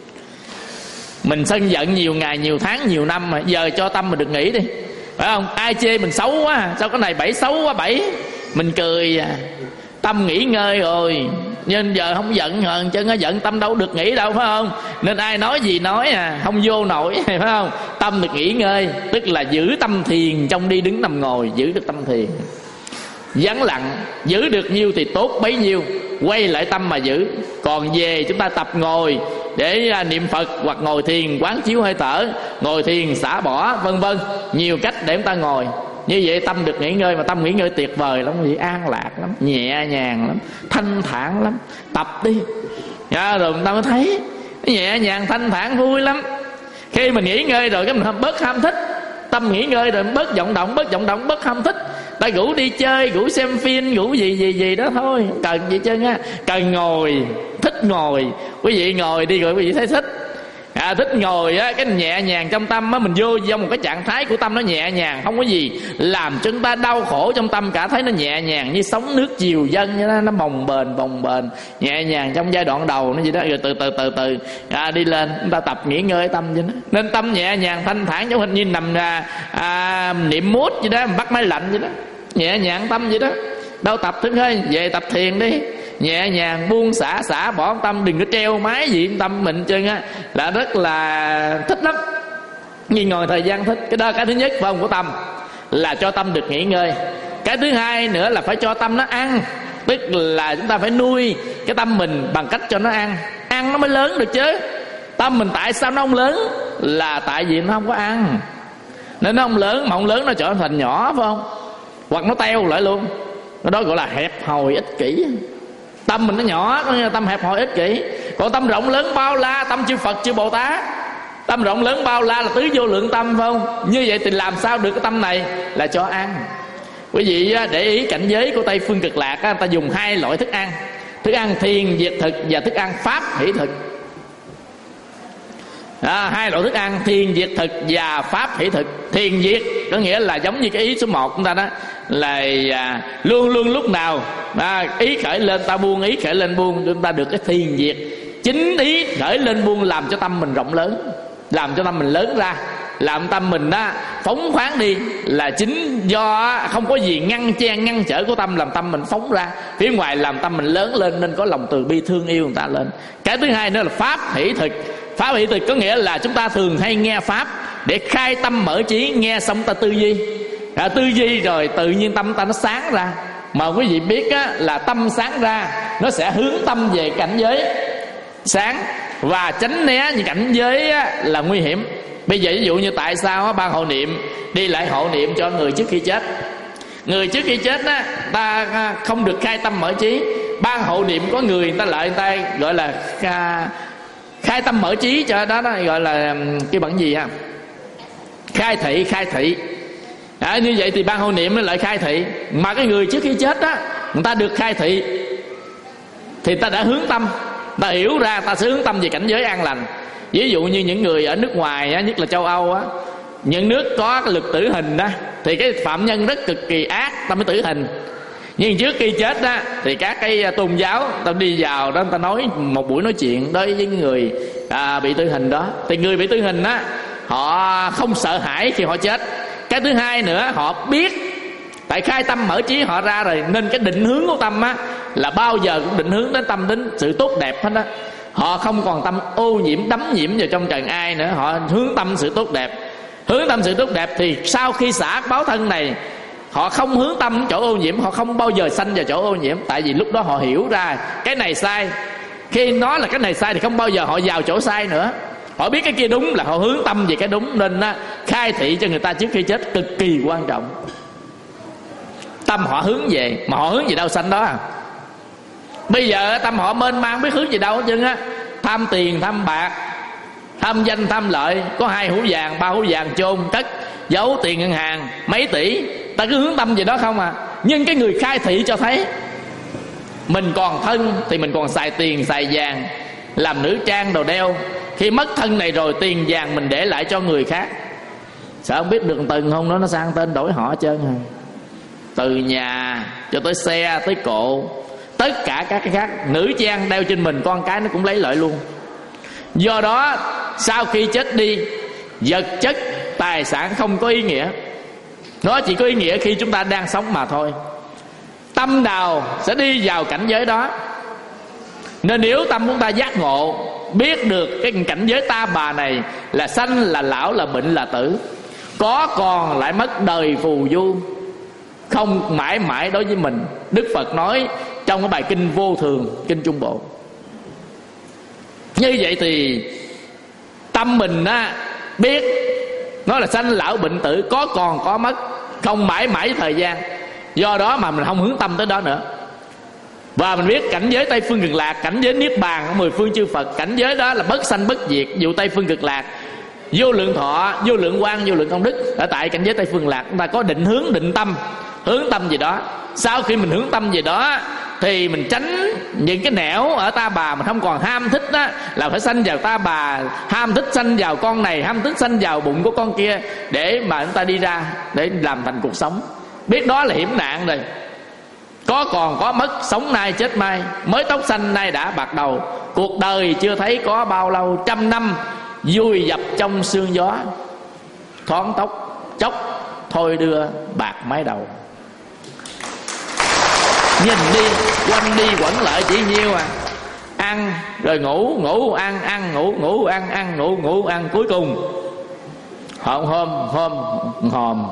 Speaker 2: Mình sân giận nhiều ngày, nhiều tháng, nhiều năm mà, giờ cho tâm mình được nghỉ đi, phải không? Ai chê mình xấu quá, sao cái này xấu quá mình cười, tâm nghỉ ngơi rồi, nhưng giờ không giận hơn chứ, nó giận tâm đâu được nghỉ đâu, phải không? Nên ai nói gì nói không vô nổi, phải không? Tâm được nghỉ ngơi, tức là giữ tâm thiền trong đi đứng nằm ngồi, giữ được tâm thiền. Vắng lặng, giữ được nhiêu thì tốt bấy nhiêu, quay lại tâm mà giữ. Còn về chúng ta tập ngồi để niệm Phật, hoặc ngồi thiền quán chiếu hơi thở, ngồi thiền xả bỏ, vân vân, nhiều cách để chúng ta ngồi. Như vậy tâm được nghỉ ngơi, mà tâm nghỉ ngơi tuyệt vời lắm, vì an lạc lắm, nhẹ nhàng lắm, thanh thản lắm. Tập đi rồi người ta mới thấy nhẹ nhàng thanh thản vui lắm. Khi mình nghỉ ngơi rồi cái mình bớt ham thích. Tâm nghỉ ngơi rồi bớt vọng động, bớt ham thích. Ta rủ đi chơi, rủ xem phim, rủ gì đó thôi, không cần gì chứ á. Cần ngồi, thích ngồi. Quý vị ngồi đi rồi quý vị thấy thích. Thích ngồi á, cái nhẹ nhàng trong tâm á, mình vô trong một cái trạng thái của tâm nó nhẹ nhàng, không có gì làm cho chúng ta đau khổ trong tâm cả. Thấy nó nhẹ nhàng như sóng nước chiều dâng vậy đó, nó bồng bềnh nhẹ nhàng trong giai đoạn đầu nó gì đó, rồi từ đi lên. Chúng ta tập nghỉ ngơi tâm vậy đó. Nên tâm nhẹ nhàng thanh thản, giống hình như nằm niệm mút vậy đó, bắt máy lạnh vậy đó, nhẹ nhàng tâm vậy đó. Đâu tập thứ hơi về tập thiền đi, nhẹ nhàng buông xả bỏ tâm, đừng có treo mái gì tâm mình chân á, là rất là thích lắm. Nghi ngồi thời gian thích. Cái đó cái thứ nhất phải không, của tâm là cho tâm được nghỉ ngơi. Cái thứ hai nữa là phải cho tâm nó ăn, tức là chúng ta phải nuôi cái tâm mình bằng cách cho nó ăn nó mới lớn được chứ. Tâm mình tại sao nó không lớn, là tại vì nó không có ăn nên nó không lớn. Mà không lớn nó trở thành nhỏ phải không, hoặc nó teo lại luôn. Cái đó gọi là hẹp hòi ích kỷ. Tâm mình nó nhỏ, có nghĩa là tâm hẹp hòi ích kỷ. Còn tâm rộng lớn bao la, tâm chư Phật chư Bồ Tát, tâm rộng lớn bao la là tứ vô lượng tâm phải không? Như vậy thì làm sao được cái tâm này, là cho ăn. Quý vị để ý cảnh giới của Tây Phương Cực Lạc, người ta dùng hai loại thức ăn: thức ăn thiền diệt thực và thức ăn pháp hỷ thực. Hai loại thức ăn thiền diệt thực và pháp hỷ thực. Thiền diệt có nghĩa là giống như cái ý số 1 chúng ta đó, là luôn luôn lúc nào ý khởi lên ta buông, ý khởi lên buông, chúng ta được cái thiền diệt. Chính ý khởi lên buông làm cho tâm mình rộng lớn, làm cho tâm mình lớn ra, làm tâm mình phóng khoáng đi, là chính do không có gì ngăn chen ngăn trở của tâm, làm tâm mình phóng ra phía ngoài, làm tâm mình lớn lên nên có lòng từ bi thương yêu người ta lên. Cái thứ hai nữa là pháp hỷ thực. Pháp hỷ thực có nghĩa là chúng ta thường hay nghe pháp để khai tâm mở trí, nghe xong ta tư duy, tư duy rồi tự nhiên tâm ta nó sáng ra. Mà quý vị biết là tâm sáng ra nó sẽ hướng tâm về cảnh giới sáng và tránh né những cảnh giới là nguy hiểm. Bây giờ ví dụ như tại sao ban hộ niệm đi lại hộ niệm cho người trước khi chết. Người trước khi chết ta không được khai tâm mở trí. Ban hộ niệm có người ta lại người ta gọi là khai tâm mở trí cho đó, gọi là cái bằng gì ha, khai thị. Như vậy thì ban hộ niệm nó lại khai thị. Mà cái người trước khi chết người ta được khai thị thì ta đã hướng tâm, ta hiểu ra, ta sẽ hướng tâm về cảnh giới an lành. Ví dụ như những người ở nước ngoài nhất là châu Âu những nước có cái luật tử hình thì cái phạm nhân rất cực kỳ ác, ta mới tử hình. Nhưng trước khi chết thì các cái tôn giáo ta đi vào đó, ta nói một buổi nói chuyện đối với người bị tử hình đó, thì người bị tử hình họ không sợ hãi khi họ chết. Cái thứ hai nữa, họ biết tại khai tâm mở trí họ ra rồi, nên cái định hướng của tâm là bao giờ cũng định hướng đến tâm, đến sự tốt đẹp hết á. Họ không còn tâm ô nhiễm đắm nhiễm vào trong trần ai nữa, họ hướng tâm sự tốt đẹp. Hướng tâm sự tốt đẹp thì sau khi xả báo thân này, họ không hướng tâm đến chỗ ô nhiễm, họ không bao giờ sanh vào chỗ ô nhiễm. Tại vì lúc đó họ hiểu ra cái này sai. Khi nói là cái này sai thì không bao giờ họ vào chỗ sai nữa. Họ biết cái kia đúng là họ hướng tâm về cái đúng. Nên khai thị cho người ta trước khi chết cực kỳ quan trọng. Tâm họ hướng về, mà họ hướng về đâu sanh đó Bây giờ tâm họ mênh mang biết hướng gì đâu hết trơn tham tiền, tham bạc, tham danh, tham lợi. Có 2 hũ vàng, 3 hũ vàng chôn cất giấu tiền ngân hàng mấy tỷ, ta cứ hướng tâm về đó không Nhưng cái người khai thị cho thấy mình còn thân thì mình còn xài tiền, xài vàng, làm nữ trang đồ đeo. Khi mất thân này rồi, tiền vàng mình để lại cho người khác. Sợ không biết được từng không nó sang tên đổi họ hết trơn từ nhà cho tới xe, tới cộ, tất cả các cái khác. Nữ trang đeo trên mình, con cái nó cũng lấy lại luôn. Do đó sau khi chết đi, vật chất tài sản không có ý nghĩa. Nó chỉ có ý nghĩa khi chúng ta đang sống mà thôi. Tâm nào sẽ đi vào cảnh giới đó. Nên nếu tâm chúng ta giác ngộ, biết được cái cảnh giới ta bà này là sanh, là lão, là bệnh, là tử, có còn lại mất đời phù du, không mãi mãi đối với mình. Đức Phật nói trong cái bài kinh Vô Thường, kinh Trung Bộ. Như vậy thì tâm mình biết nó là sanh lão bệnh tử, có còn có mất, không mãi mãi thời gian. Do đó mà mình không hướng tâm tới đó nữa. Và mình biết cảnh giới Tây Phương Cực Lạc, cảnh giới Niết Bàn của 10 phương chư Phật, cảnh giới đó là bất sanh bất diệt. Dù Tây Phương Cực Lạc, vô lượng thọ, vô lượng quang, vô lượng công đức. Ở tại cảnh giới Tây Phương Cực Lạc, chúng ta có định hướng, định tâm, hướng tâm gì đó. Sau khi mình hướng tâm gì đó thì mình tránh những cái nẻo ở ta bà. Mình không còn ham thích là phải sanh vào ta bà, ham thích sanh vào con này, ham thích sanh vào bụng của con kia, để mà chúng ta đi ra để làm thành cuộc sống. Biết đó là hiểm nạn rồi. Có còn có mất, sống nay chết mai, mới tóc xanh nay đã bạc đầu. Cuộc đời chưa thấy có bao lâu, 100 năm vùi dập trong sương gió. Thoáng tóc chốc thôi đưa bạc mái đầu. Nhìn đi quanh đi quẩn lại chỉ nhiêu à, ăn rồi ngủ, ngủ ăn, ăn ngủ, ngủ ăn, ăn ngủ, ngủ ăn. Cuối cùng hôm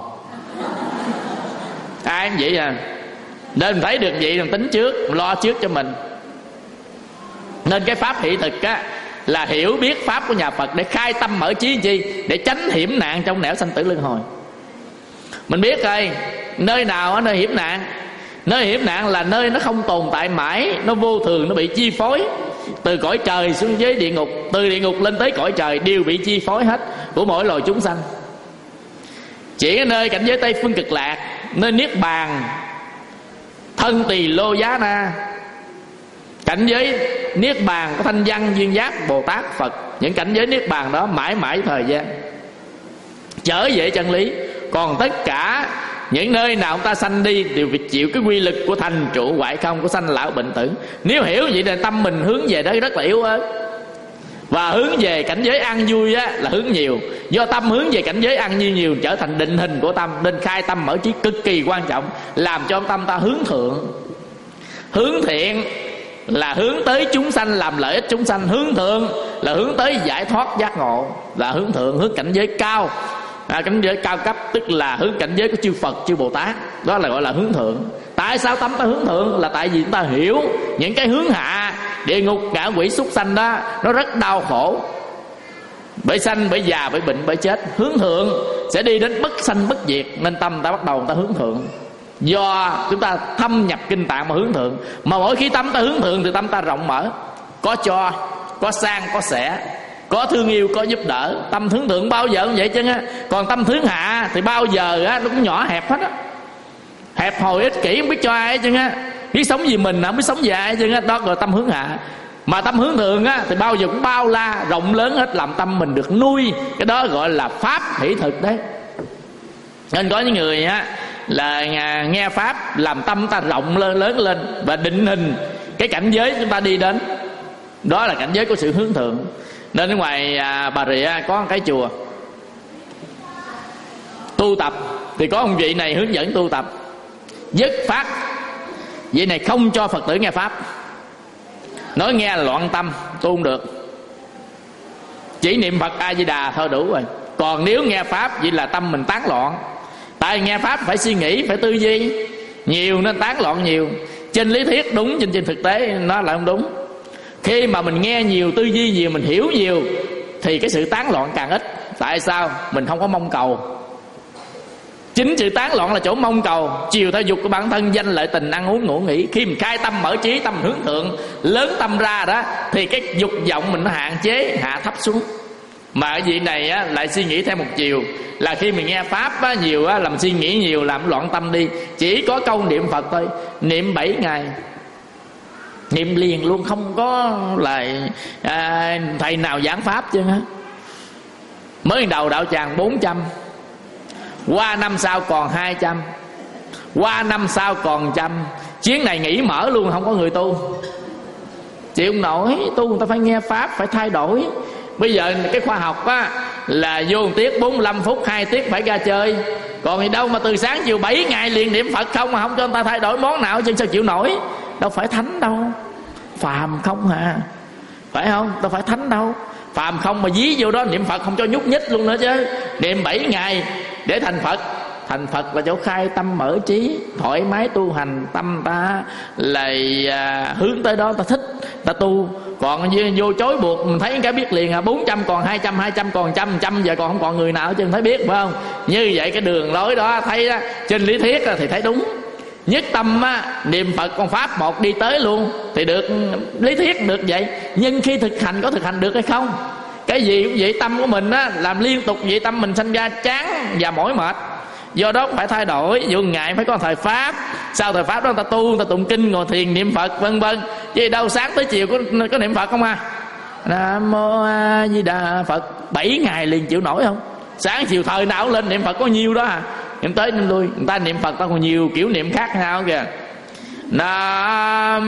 Speaker 2: ai cũng vậy à. Nên thấy được vậy mình tính trước, mình lo trước cho mình. Nên cái pháp hỷ thực á là hiểu biết pháp của nhà Phật để khai tâm mở trí chi, để tránh hiểm nạn trong nẻo sanh tử luân hồi. Mình biết rồi, nơi nào ở nơi hiểm nạn. Nơi hiểm nạn là nơi nó không tồn tại mãi, nó vô thường, nó bị chi phối. Từ cõi trời xuống dưới địa ngục, từ địa ngục lên tới cõi trời đều bị chi phối hết của mỗi loài chúng sanh. Chỉ ở nơi cảnh giới Tây Phương Cực Lạc, nơi Niết Bàn Thân Tỳ Lô Giá Na, cảnh giới Niết Bàn có Thanh Văn Duyên Giác Bồ Tát Phật, những cảnh giới Niết Bàn đó mãi mãi thời gian trở về chân lý. Còn tất cả những nơi nào ông ta sanh đi đều phải chịu cái quy lực của thành trụ hoại không, của sanh lão bệnh tử. Nếu hiểu vậy thì tâm mình hướng về đó rất là yếu ớt. Và hướng về cảnh giới an vui á, là hướng nhiều. Do tâm hướng về cảnh giới an vui nhiều trở thành định hình của tâm. Nên khai tâm mở trí cực kỳ quan trọng, làm cho tâm ta hướng thượng. Hướng thiện là hướng tới chúng sanh, làm lợi ích chúng sanh. Hướng thượng là hướng tới giải thoát giác ngộ, là hướng thượng, hướng cảnh giới cao. Cảnh giới cao cấp tức là hướng cảnh giới của chư Phật, chư Bồ Tát. Đó là gọi là hướng thượng. Tại sao tâm ta hướng thượng? Là tại vì chúng ta hiểu những cái hướng hạ, địa ngục, ngạ quỷ, súc sanh đó nó rất đau khổ, bởi sanh, bởi già, bởi bệnh, bởi chết. Hướng thượng sẽ đi đến bất sanh bất diệt. Nên tâm ta bắt đầu người ta hướng thượng. Do chúng ta thâm nhập kinh tạng mà hướng thượng. Mà mỗi khi tâm ta hướng thượng thì tâm ta rộng mở, có cho, có sang, có sẻ, có thương yêu, có giúp đỡ. Tâm hướng thượng bao giờ cũng vậy chứ á. Còn tâm hướng hạ thì bao giờ á nó cũng nhỏ hẹp hết á, hẹp hòi, ích kỷ, không biết cho ai chứ á, biết sống vì mình, không biết sống vì ai chứ á. Đó gọi tâm hướng hạ. Mà tâm hướng thượng á thì bao giờ cũng bao la, rộng lớn hết, làm tâm mình được nuôi. Cái đó gọi là pháp hỷ thực đấy. Nên có những người á là nghe pháp làm tâm ta rộng lên, lớn lên và định hình cái cảnh giới chúng ta đi đến. Đó là cảnh giới của sự hướng thượng. Nên ở ngoài Bà Rịa có một cái chùa tu tập, thì có một vị này hướng dẫn tu tập, dứt phát. Vị này không cho Phật tử nghe pháp, nói nghe là loạn tâm, tu không được, chỉ niệm Phật A Di Đà thôi đủ rồi. Còn nếu nghe pháp vậy là tâm mình tán loạn. Tại nghe pháp phải suy nghĩ, phải tư duy nhiều nên tán loạn nhiều. Trên lý thuyết đúng, trên thực tế nó là không đúng. Khi mà mình nghe nhiều, tư duy nhiều, mình hiểu nhiều thì cái sự tán loạn càng ít. Tại sao? Mình không có mong cầu. Chính sự tán loạn là chỗ mong cầu, chiều theo dục của bản thân, danh lợi tình, ăn uống ngủ nghỉ. Khi mình khai tâm mở trí, tâm hướng thượng, lớn tâm ra đó, thì cái dục vọng mình nó hạn chế, hạ thấp xuống. Mà ở vị này á, lại suy nghĩ theo một chiều, là khi mình nghe pháp á, nhiều á, làm suy nghĩ nhiều, làm loạn tâm đi. Chỉ có câu niệm Phật thôi, niệm 7 ngày, niệm liền luôn, không có lại thầy nào giảng pháp chứ hết. Mới đầu đạo tràng 400, qua năm sau còn 200, qua năm sau còn 100. Chuyến này nghỉ mở luôn, không có người tu. Chịu không nổi, tu người ta phải nghe pháp, phải thay đổi. Bây giờ cái khoa học á là vô 1 tiết 45 phút, 2 tiết phải ra chơi. Còn thì đâu mà từ sáng chiều 7 ngày liền niệm Phật không, mà không cho người ta thay đổi món nào chứ sao chịu nổi. Đâu phải thánh đâu, phàm không à, phải không? Đâu phải thánh đâu, phàm không mà dí vô đó niệm Phật không cho nhúc nhích luôn nữa chứ. Niệm 7 ngày để thành Phật. Thành Phật là chỗ khai tâm mở trí, thoải mái tu hành. Tâm ta lại hướng tới đó, ta thích ta tu. Còn vô chối buộc mình thấy cái biết liền 400 còn 200, 200 còn 100, 100 giờ còn không còn người nào chứ thấy biết, phải không? Như vậy cái đường lối đó thấy đó, trên lý thuyết thì thấy đúng. Nhất tâm á, niệm Phật con pháp một đi tới luôn thì được, lý thuyết được vậy. Nhưng khi thực hành có thực hành được hay không? Cái gì cũng vậy, tâm của mình á làm liên tục vậy, tâm mình sanh ra chán và mỏi mệt. Do đó phải thay đổi. Ví dụ ngày phải có thời pháp, sau thời pháp đó người ta tu, người ta tụng kinh, ngồi thiền, niệm Phật vân vân. Chứ đâu sáng tới chiều có niệm Phật không à? Nam Mô A Di Đà Phật 7 ngày liền chịu nổi không? Sáng chiều thời nào lên niệm Phật có nhiêu đó à? Niệm tới niệm lui. Người ta niệm Phật ta còn nhiều kiểu niệm khác nhau kìa. Nam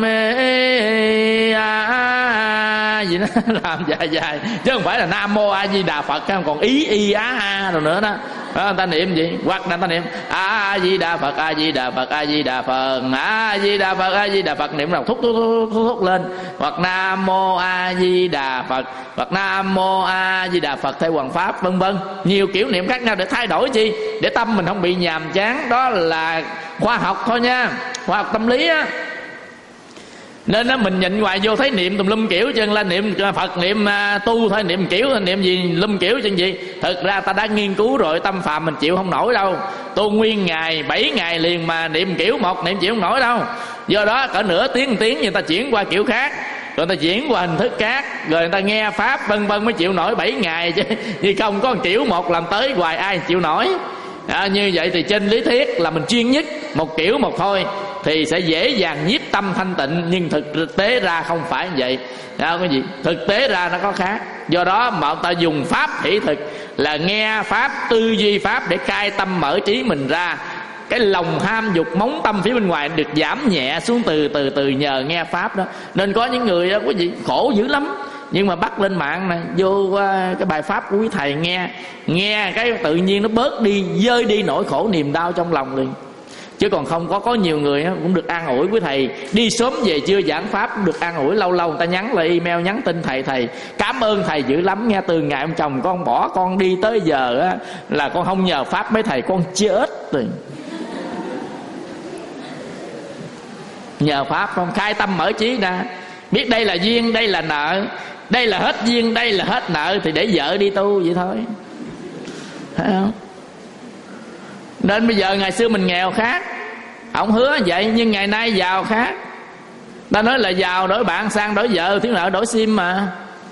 Speaker 2: A gì đó làm dài dài chứ không phải là Nam Mô A Di Đà Phật, còn ý y á a rồi nữa đó. Người ta niệm gì? Hoặc là người ta niệm A Di Đà Phật, A Di Đà Phật, A Di Đà Phật, A Di Đà Phật, A Di Đà Phật, niệm đầu thúc lên. Hoặc Nam Mô A Di Đà Phật, hoặc Nam Mô A Di Đà Phật theo Hoằng Pháp, vân vân. Nhiều kiểu niệm khác nhau để thay đổi chi? Để tâm mình không bị nhàm chán. Đó là khoa học thôi nha, khoa học tâm lý á. Nên đó, mình nhìn ngoài vô thấy niệm tùm lum kiểu chân lên, niệm Phật, niệm tu thôi, niệm kiểu niệm gì lum kiểu chân gì. Thực ra ta đã nghiên cứu rồi, tâm phàm mình chịu không nổi đâu. Tu nguyên ngày 7 ngày liền mà niệm kiểu một, niệm chịu không nổi đâu. Do đó cỡ nửa tiếng người ta chuyển qua kiểu khác, rồi người ta chuyển qua hình thức khác, rồi người ta nghe pháp vân vân mới chịu nổi 7 ngày chứ. Như không có kiểu một làm tới hoài ai chịu nổi. Như vậy thì trên lý thuyết là mình chuyên nhất một kiểu một thôi thì sẽ dễ dàng nhiếp tâm thanh tịnh, nhưng thực tế ra không phải như vậy. Cái gì? Thực tế ra nó có khác. Do đó mà ta dùng pháp hỷ thực là nghe pháp, tư duy pháp để khai tâm mở trí mình ra. Cái lòng ham dục móng tâm phía bên ngoài được giảm nhẹ xuống từ nhờ nghe pháp đó. Nên có những người đó quý vị khổ dữ lắm, nhưng mà bắt lên mạng này vô cái bài pháp của quý thầy nghe cái tự nhiên nó bớt đi, dơi đi nỗi khổ niềm đau trong lòng liền. Chứ còn không có nhiều người cũng được an ủi quý thầy, đi sớm về trưa giảng pháp cũng được an ủi. Lâu lâu người ta nhắn lại email nhắn tin thầy cảm ơn thầy dữ lắm nghe, từ ngày ông chồng con bỏ con đi tới giờ á, là con không nhờ pháp mấy thầy con chết rồi. Nhờ pháp không khai tâm mở trí ra, biết đây là duyên, đây là nợ, đây là hết duyên, đây là hết nợ, thì để vợ đi tu vậy thôi, thấy không? Nên bây giờ ngày xưa mình nghèo khác, ông hứa vậy, nhưng ngày nay giàu khác. Ta nói là giàu đổi bạn, sang đổi vợ, thiếu nợ đổi sim mà.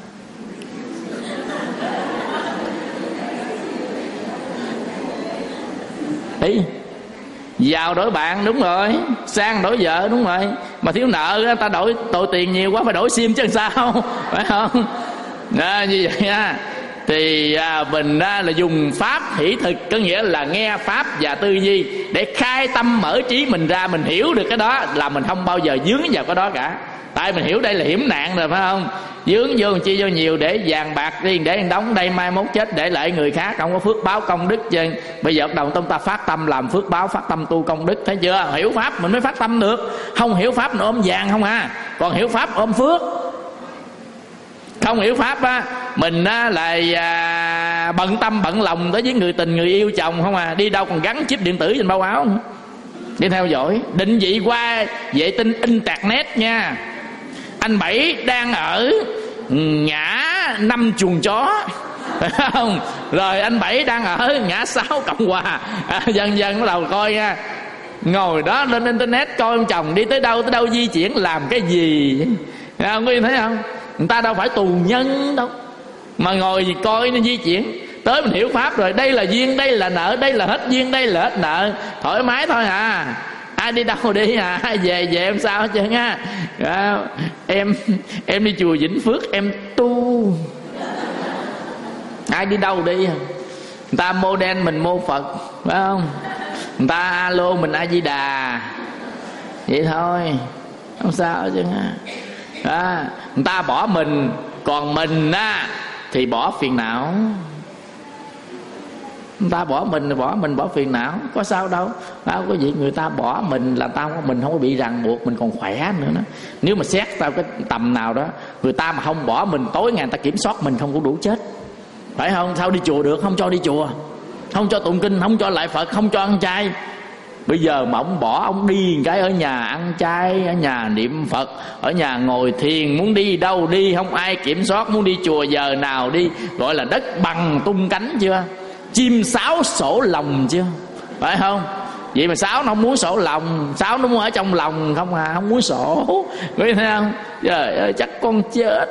Speaker 2: Ý, giàu đổi bạn đúng rồi, sang đổi vợ đúng rồi, mà thiếu nợ ta đổi tội tiền nhiều quá phải đổi sim chứ sao, phải không? Như vậy á. Thì mình là dùng pháp hỷ thực, có nghĩa là nghe pháp và tư duy để khai tâm mở trí mình ra. Mình hiểu được cái đó là mình không bao giờ dướng vào cái đó cả. Tại mình hiểu đây là hiểm nạn rồi, phải không? Dướng vô chi vô nhiều để vàng bạc riêng để đóng đây, mai mốt chết để lại người khác, không có phước báo công đức chứ. Bây giờ bắt đầu chúng ta phát tâm làm phước báo, phát tâm tu công đức, thấy chưa? Hiểu pháp mình mới phát tâm được. Không hiểu pháp nó ôm vàng không à, còn hiểu pháp ôm phước. Không hiểu pháp á, mình á là bận tâm bận lòng tới với người tình người yêu chồng không à, đi đâu còn gắn chip điện tử trên bao áo để theo dõi. Định vị qua vệ tinh internet nha. Anh Bảy đang ở ngã 5 chuồng chó, phải không? Rồi anh Bảy đang ở ngã 6 Cộng Hòa. Dần dần bắt đầu coi nha, ngồi đó lên internet coi ông chồng đi tới đâu di chuyển làm cái gì. Không có thấy không? Người ta đâu phải tù nhân đâu mà ngồi coi nó di chuyển. Tới mình hiểu pháp rồi, đây là duyên, đây là nợ, đây là hết duyên, đây là hết nợ, thoải mái thôi à. Ai đi đâu đi à, ai về em sao hết trơn á. Em đi chùa Vĩnh Phước em tu. Ai đi đâu đi. Người ta mô đen mình mô Phật, phải không? Người ta alo mình A Di Đà, vậy thôi, không sao hết trơn á. Người ta bỏ mình, còn mình á thì bỏ phiền não. Người ta bỏ mình bỏ phiền não, có sao đâu. Đâu có gì, người ta bỏ mình là mình không có bị ràng buộc, mình còn khỏe nữa đó. Nếu mà xét vào cái tầm nào đó, người ta mà không bỏ mình, tối ngày người ta kiểm soát mình không có đủ chết, phải không? Sao đi chùa được, không cho đi chùa, không cho tụng kinh, không cho lại Phật, không cho ăn chay. Bây giờ mà ông bỏ, ông đi cái ở nhà ăn chay, ở nhà niệm Phật, ở nhà ngồi thiền, muốn đi đâu đi, không ai kiểm soát, muốn đi chùa giờ nào đi. Gọi là đất bằng tung cánh chưa? Chim sáo sổ lòng chưa? Phải không? Vậy mà sáo nó không muốn sổ lòng, sáo nó muốn ở trong lòng không à, không muốn sổ. Biết thấy không? Trời ơi, chắc con chết.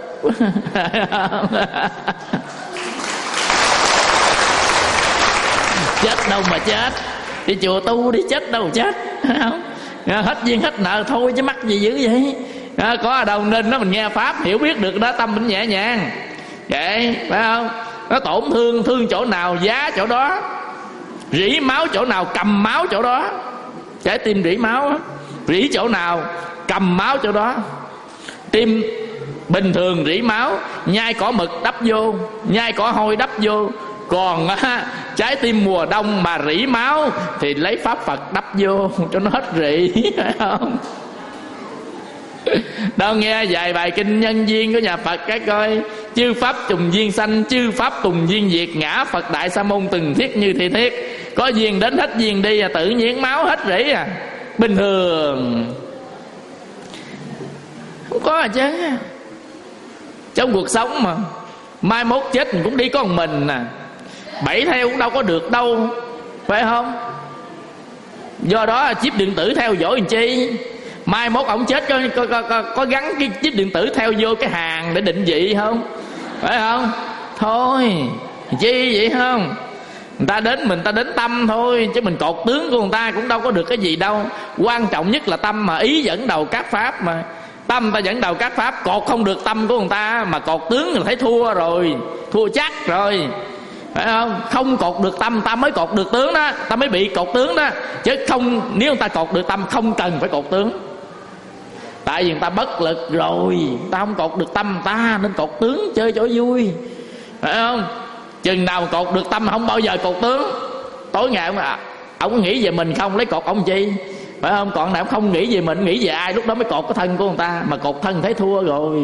Speaker 2: Chết đâu mà chết, đi chùa tu đi, chết đâu chết, không? Hết duyên hết nợ thôi chứ mắc gì dữ vậy. Có ở đâu nên nó mình nghe pháp hiểu biết được đó, tâm mình nhẹ nhàng vậy, phải không? Nó tổn thương chỗ nào giá chỗ đó, rỉ máu chỗ nào cầm máu chỗ đó. Trái tim rỉ máu, rỉ chỗ nào cầm máu chỗ đó. Tim bình thường rỉ máu, nhai cỏ mực đắp vô, nhai cỏ hôi đắp vô. Còn Trái tim mùa đông mà rỉ máu thì lấy pháp Phật đắp vô cho nó hết rỉ, phải không? Đâu nghe vài bài kinh nhân duyên của nhà Phật cái coi: chư pháp trùng duyên sanh, chư pháp cùng duyên diệt, ngã Phật đại sa môn từng thiết như thị thiết. Có duyên đến hết duyên đi, tự nhiên máu hết rỉ à. Bình thường không có chứ. Trong cuộc sống mà mai mốt chết mình cũng đi có một mình nè, bẫy theo cũng đâu có được đâu, phải không? Do đó chip điện tử theo dõi làm chi? Mai mốt ông chết có gắn cái chip điện tử theo vô cái hàng để định vị không? Phải không? Thôi chi vậy không? Người ta đến mình ta đến tâm thôi, chứ mình cột tướng của người ta cũng đâu có được cái gì đâu. Quan trọng nhất là tâm mà, ý dẫn đầu các pháp mà. Tâm ta dẫn đầu các pháp, cột không được tâm của người ta mà cột tướng là thấy thua rồi, thua chắc rồi, phải không? Không cột được tâm ta mới cột được tướng đó, ta mới bị cột tướng đó. Chứ không, nếu người ta cột được tâm không cần phải cột tướng. Tại vì người ta bất lực rồi, ta không cột được tâm ta nên cột tướng chơi cho vui, phải không? Chừng nào cột được tâm không bao giờ cột tướng. Tối ngày ông nghĩ về mình không, lấy cột ông chi, phải không? Còn nào không nghĩ về mình, nghĩ về ai, lúc đó mới cột cái thân của người ta. Mà cột thân thấy thua rồi.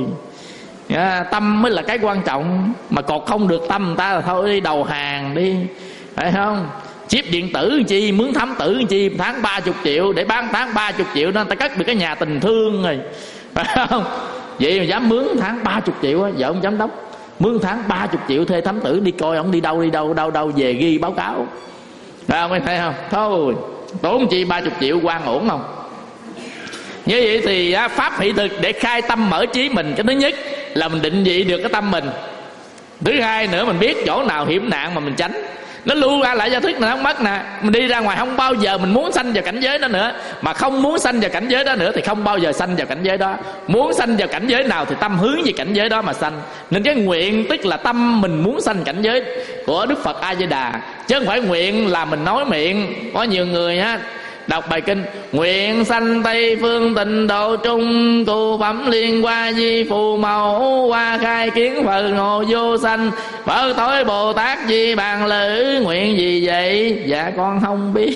Speaker 2: Tâm mới là cái quan trọng. Mà cột không được tâm người ta là thôi đi đầu hàng đi, phải không? Chip điện tử chi, mướn thám tử chi, tháng 30 triệu để bán tháng 30 triệu nên ta cất được cái nhà tình thương rồi, phải không? Vậy mà dám mướn tháng 30 triệu á, vợ ông giám đốc mướn tháng 30 triệu thuê thám tử đi coi ông đi đâu về ghi báo cáo. Phải không? Thấy không? Thôi tốn chi 30 triệu quan ổn không? Như vậy thì pháp hỷ thực để khai tâm mở trí mình. Cái thứ nhất là mình định vị được cái tâm mình. Thứ hai nữa mình biết chỗ nào hiểm nạn mà mình tránh. Nó lưu ra lại do thức này không mất nè. Mình đi ra ngoài không bao giờ mình muốn sanh vào cảnh giới đó nữa. Mà không muốn sanh vào cảnh giới đó nữa thì không bao giờ sanh vào cảnh giới đó. Muốn sanh vào cảnh giới nào thì tâm hướng về cảnh giới đó mà sanh. Nên cái nguyện tức là tâm mình muốn sanh cảnh giới của Đức Phật A Di Đà, chứ không phải nguyện là mình nói miệng. Có nhiều người đọc bài kinh: nguyện sanh Tây phương tịnh độ trung, tu phẩm liên qua di phù mẫu, qua khai kiến Phật ngộ vô sanh, Phật tối Bồ Tát di bàn lữ. Nguyện gì vậy? Dạ con không biết.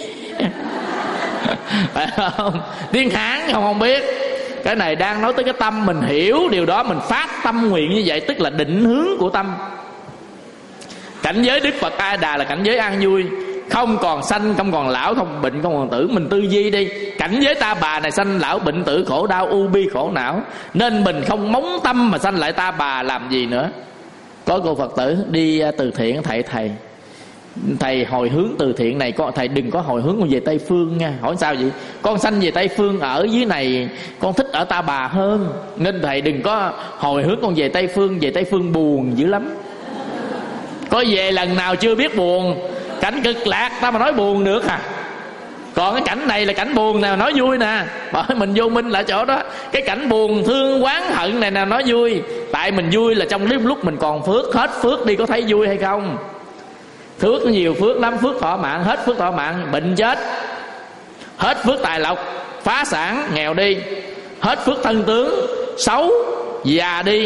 Speaker 2: Phải không? Tiếng Hán không biết. Cái này đang nói tới cái tâm mình hiểu điều đó, mình phát tâm nguyện như vậy, tức là định hướng của tâm. Cảnh giới Đức Phật A Đà là cảnh giới an vui, không còn sanh, không còn lão, không bệnh, không còn tử. Mình tư duy đi, cảnh giới ta bà này sanh lão bệnh tử khổ đau u bi khổ não, nên mình không móng tâm mà sanh lại ta bà làm gì nữa. Có cô Phật tử đi từ thiện, thầy hồi hướng từ thiện này, thầy đừng có hồi hướng con về Tây Phương nha. Hỏi sao vậy? Con sanh về Tây Phương ở dưới này con thích ở ta bà hơn, nên thầy đừng có hồi hướng con về Tây Phương. Về Tây Phương buồn dữ lắm. Có về lần nào chưa biết buồn. Cảnh cực lạc ta mà nói buồn được à? Còn cái cảnh này là cảnh buồn nào nói vui nè. Bởi mình vô minh là chỗ đó. Cái cảnh buồn thương oán hận này nào nói vui. Tại mình vui là trong lúc mình còn phước. Hết phước đi có thấy vui hay không? Phước nhiều phước lắm. Phước thọ mạng, hết phước thọ mạng bệnh chết. Hết phước tài lộc phá sản nghèo đi. Hết phước thân tướng xấu già đi.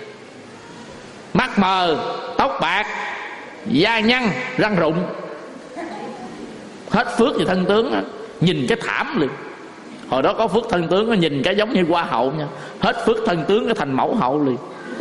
Speaker 2: Mắt mờ tóc bạc da nhăn răng rụng. Hết phước về thân tướng đó. Nhìn cái thảm liền. Hồi đó có phước thân tướng đó, nhìn cái giống như hoa hậu nha. Hết phước thân tướng cái thành mẫu hậu liền.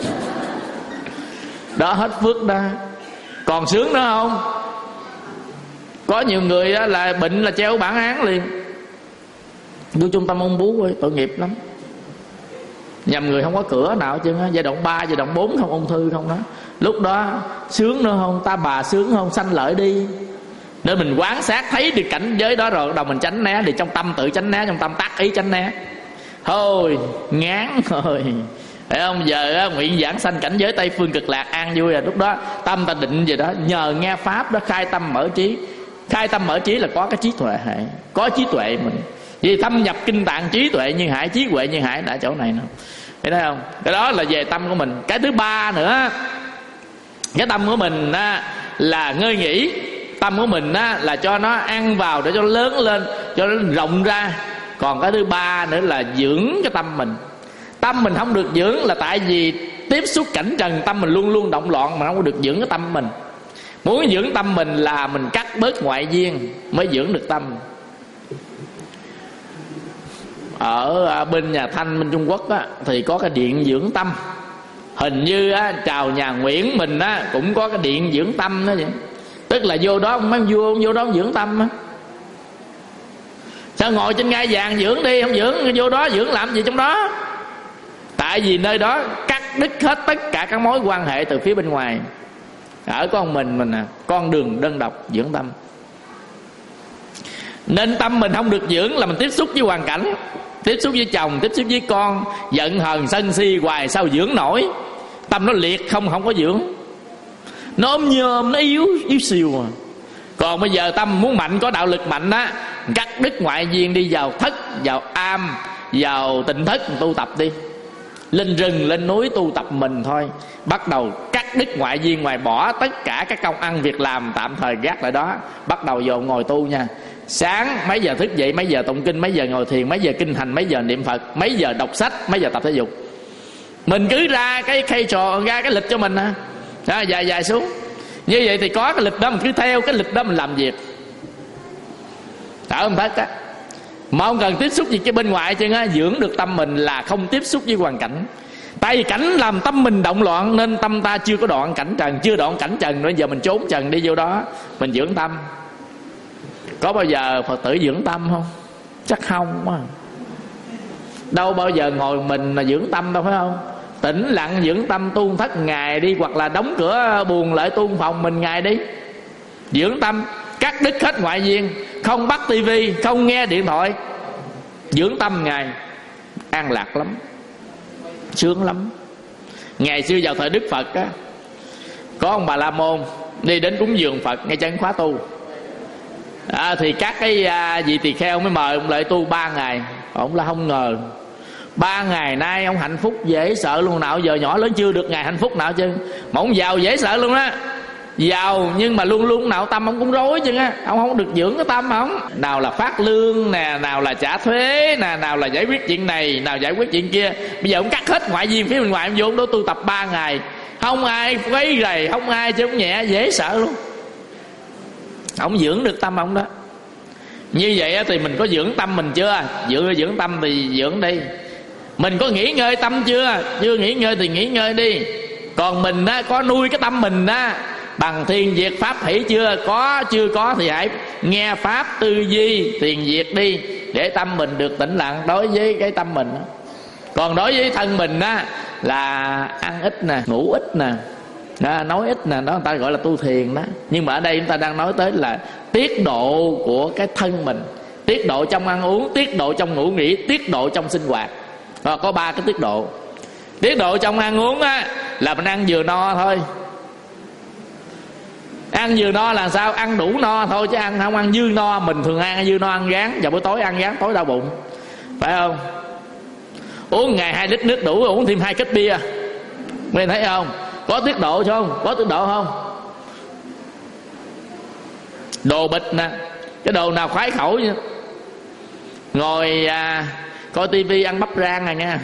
Speaker 2: Đó, hết phước đó. Còn sướng nữa không? Có nhiều người đó là bệnh là treo bản án liền. Vô trung tâm ung bướu ơi, tội nghiệp lắm. Nhầm người không có cửa nào chứ. Giai đoạn 3, giai đoạn 4 không ung thư không đó. Lúc đó sướng nữa không? Ta bà sướng không? Sanh lợi đi. Nên mình quán sát thấy được cảnh giới đó rồi, đầu mình tránh né. Thì trong tâm tự tránh né, trong tâm tác ý tránh né. Thôi ngán rồi, phải không? Giờ nguyện giảng sanh cảnh giới Tây phương cực lạc an vui. Lúc đó tâm ta định vậy đó. Nhờ nghe pháp đó khai tâm mở trí. Khai tâm mở trí là có cái trí tuệ hệ. Có trí tuệ mình. Vì thâm nhập kinh tạng trí tuệ như hải, trí huệ như hải đã chỗ này nè. Thấy không? Cái đó là về tâm của mình. Cái thứ ba nữa, cái tâm của mình là ngơi nghỉ. Tâm của mình là cho nó ăn vào để cho nó lớn lên, cho nó rộng ra. Còn cái thứ ba nữa là dưỡng cái tâm mình. Tâm mình không được dưỡng là tại vì tiếp xúc cảnh trần, tâm mình luôn luôn động loạn, mà không có được dưỡng cái tâm mình. Muốn dưỡng tâm mình là mình cắt bớt ngoại duyên mới dưỡng được tâm. Ở bên nhà Thanh bên Trung Quốc á, thì có cái điện dưỡng tâm. Hình như á, chào nhà Nguyễn mình á, cũng có cái điện dưỡng tâm đó vậy. Tức là vô đó mới vô đó dưỡng tâm á. Sao ngồi trên ngai vàng dưỡng đi, không dưỡng vô đó dưỡng làm gì trong đó? Tại vì nơi đó cắt đứt hết tất cả các mối quan hệ từ phía bên ngoài. Ở con mình à, con đường đơn độc dưỡng tâm. Nên tâm mình không được dưỡng là mình tiếp xúc với hoàn cảnh, tiếp xúc với chồng, tiếp xúc với con, giận hờn sân si hoài sao dưỡng nổi. Tâm nó liệt không có dưỡng. Nó ốm nhôm, nó yếu xìu à. Còn bây giờ tâm muốn mạnh, có đạo lực mạnh á, cắt đứt ngoại duyên, đi vào thất, vào am, vào tịnh thất tu tập đi. Lên rừng, lên núi tu tập mình thôi. Bắt đầu cắt đứt ngoại duyên, ngoài bỏ tất cả các công ăn việc làm tạm thời gác lại đó. Bắt đầu vô ngồi tu nha. Sáng mấy giờ thức dậy, mấy giờ tụng kinh, mấy giờ ngồi thiền, mấy giờ kinh hành, mấy giờ niệm Phật, mấy giờ đọc sách, mấy giờ tập thể dục. Mình cứ ra cái khay trò, ra cái lịch cho mình ha, dài xuống. Như vậy thì có cái lịch đó mình cứ theo cái lịch đó mình làm việc. Ở ông thất á, mà không cần tiếp xúc gì cái bên ngoài chứ á, dưỡng được tâm mình là không tiếp xúc với hoàn cảnh. Tại vì cảnh làm tâm mình động loạn, nên tâm ta chưa có đoạn cảnh trần. Chưa đoạn cảnh trần, bây giờ mình trốn trần đi vô đó mình dưỡng tâm. Có bao giờ Phật tử dưỡng tâm không? Chắc không á. Đâu bao giờ ngồi mình là dưỡng tâm đâu, phải không? Tĩnh lặng dưỡng tâm tu thất ngày đi, hoặc là đóng cửa buồn lại tu phòng mình ngày đi. Dưỡng tâm, cắt đứt hết ngoại duyên, không bắt tivi, không nghe điện thoại. Dưỡng tâm ngày an lạc lắm, sướng lắm. Ngày xưa vào thời Đức Phật á, có ông Bà La Môn đi đến cúng dường Phật ngay chân khóa tu. Thì các cái vị tỳ kheo mới mời ông lại tu 3 ngày. Ông là không ngờ 3 ngày nay ông hạnh phúc dễ sợ luôn. Nào giờ nhỏ lớn chưa được ngày hạnh phúc nào chứ. Mà ông giàu dễ sợ luôn á. Giàu nhưng mà luôn luôn nào tâm ông cũng rối chứ á. Ông không được dưỡng cái tâm ông. Nào là phát lương nè, nào là trả thuế nè, nào là giải quyết chuyện này, nào giải quyết chuyện kia. Bây giờ ông cắt hết ngoại duyên phía bên ngoài, ông vô ông đó tu tập 3 ngày. Không ai quấy rầy, không ai chứ ông nhẹ, dễ sợ luôn. Ông dưỡng được tâm ông đó. Như vậy thì mình có dưỡng tâm mình chưa? Dưỡng tâm thì dưỡng đi. Mình có nghỉ ngơi tâm chưa? Chưa nghỉ ngơi thì nghỉ ngơi đi. Còn mình á, có nuôi cái tâm mình á bằng thiền diệt pháp hỷ chưa? Chưa có thì hãy nghe pháp tư duy thiền diệt đi, để tâm mình được tĩnh lặng đối với cái tâm mình. Còn đối với thân mình á là ăn ít nè, ngủ ít nè, nói ít nè, đó người ta gọi là tu thiền đó. Nhưng mà ở đây chúng ta đang nói tới là tiết độ của cái thân mình. Tiết độ trong ăn uống, tiết độ trong ngủ nghỉ, tiết độ trong sinh hoạt. Có 3 cái tiết độ. Tiết độ trong ăn uống á là mình ăn vừa no thôi. Ăn vừa no là sao? Ăn đủ no thôi, chứ không ăn dư no. Mình thường ăn dư no, ăn ráng. Vào buổi tối ăn ráng, tối đau bụng, phải không? Uống ngày 2 lít nước đủ, uống thêm 2 két bia. Mình thấy không? Có tiết độ không? Có tiết độ không? Đồ bịch nè, cái đồ nào khoái khẩu vậy? Ngồi coi tivi ăn bắp rang này nha.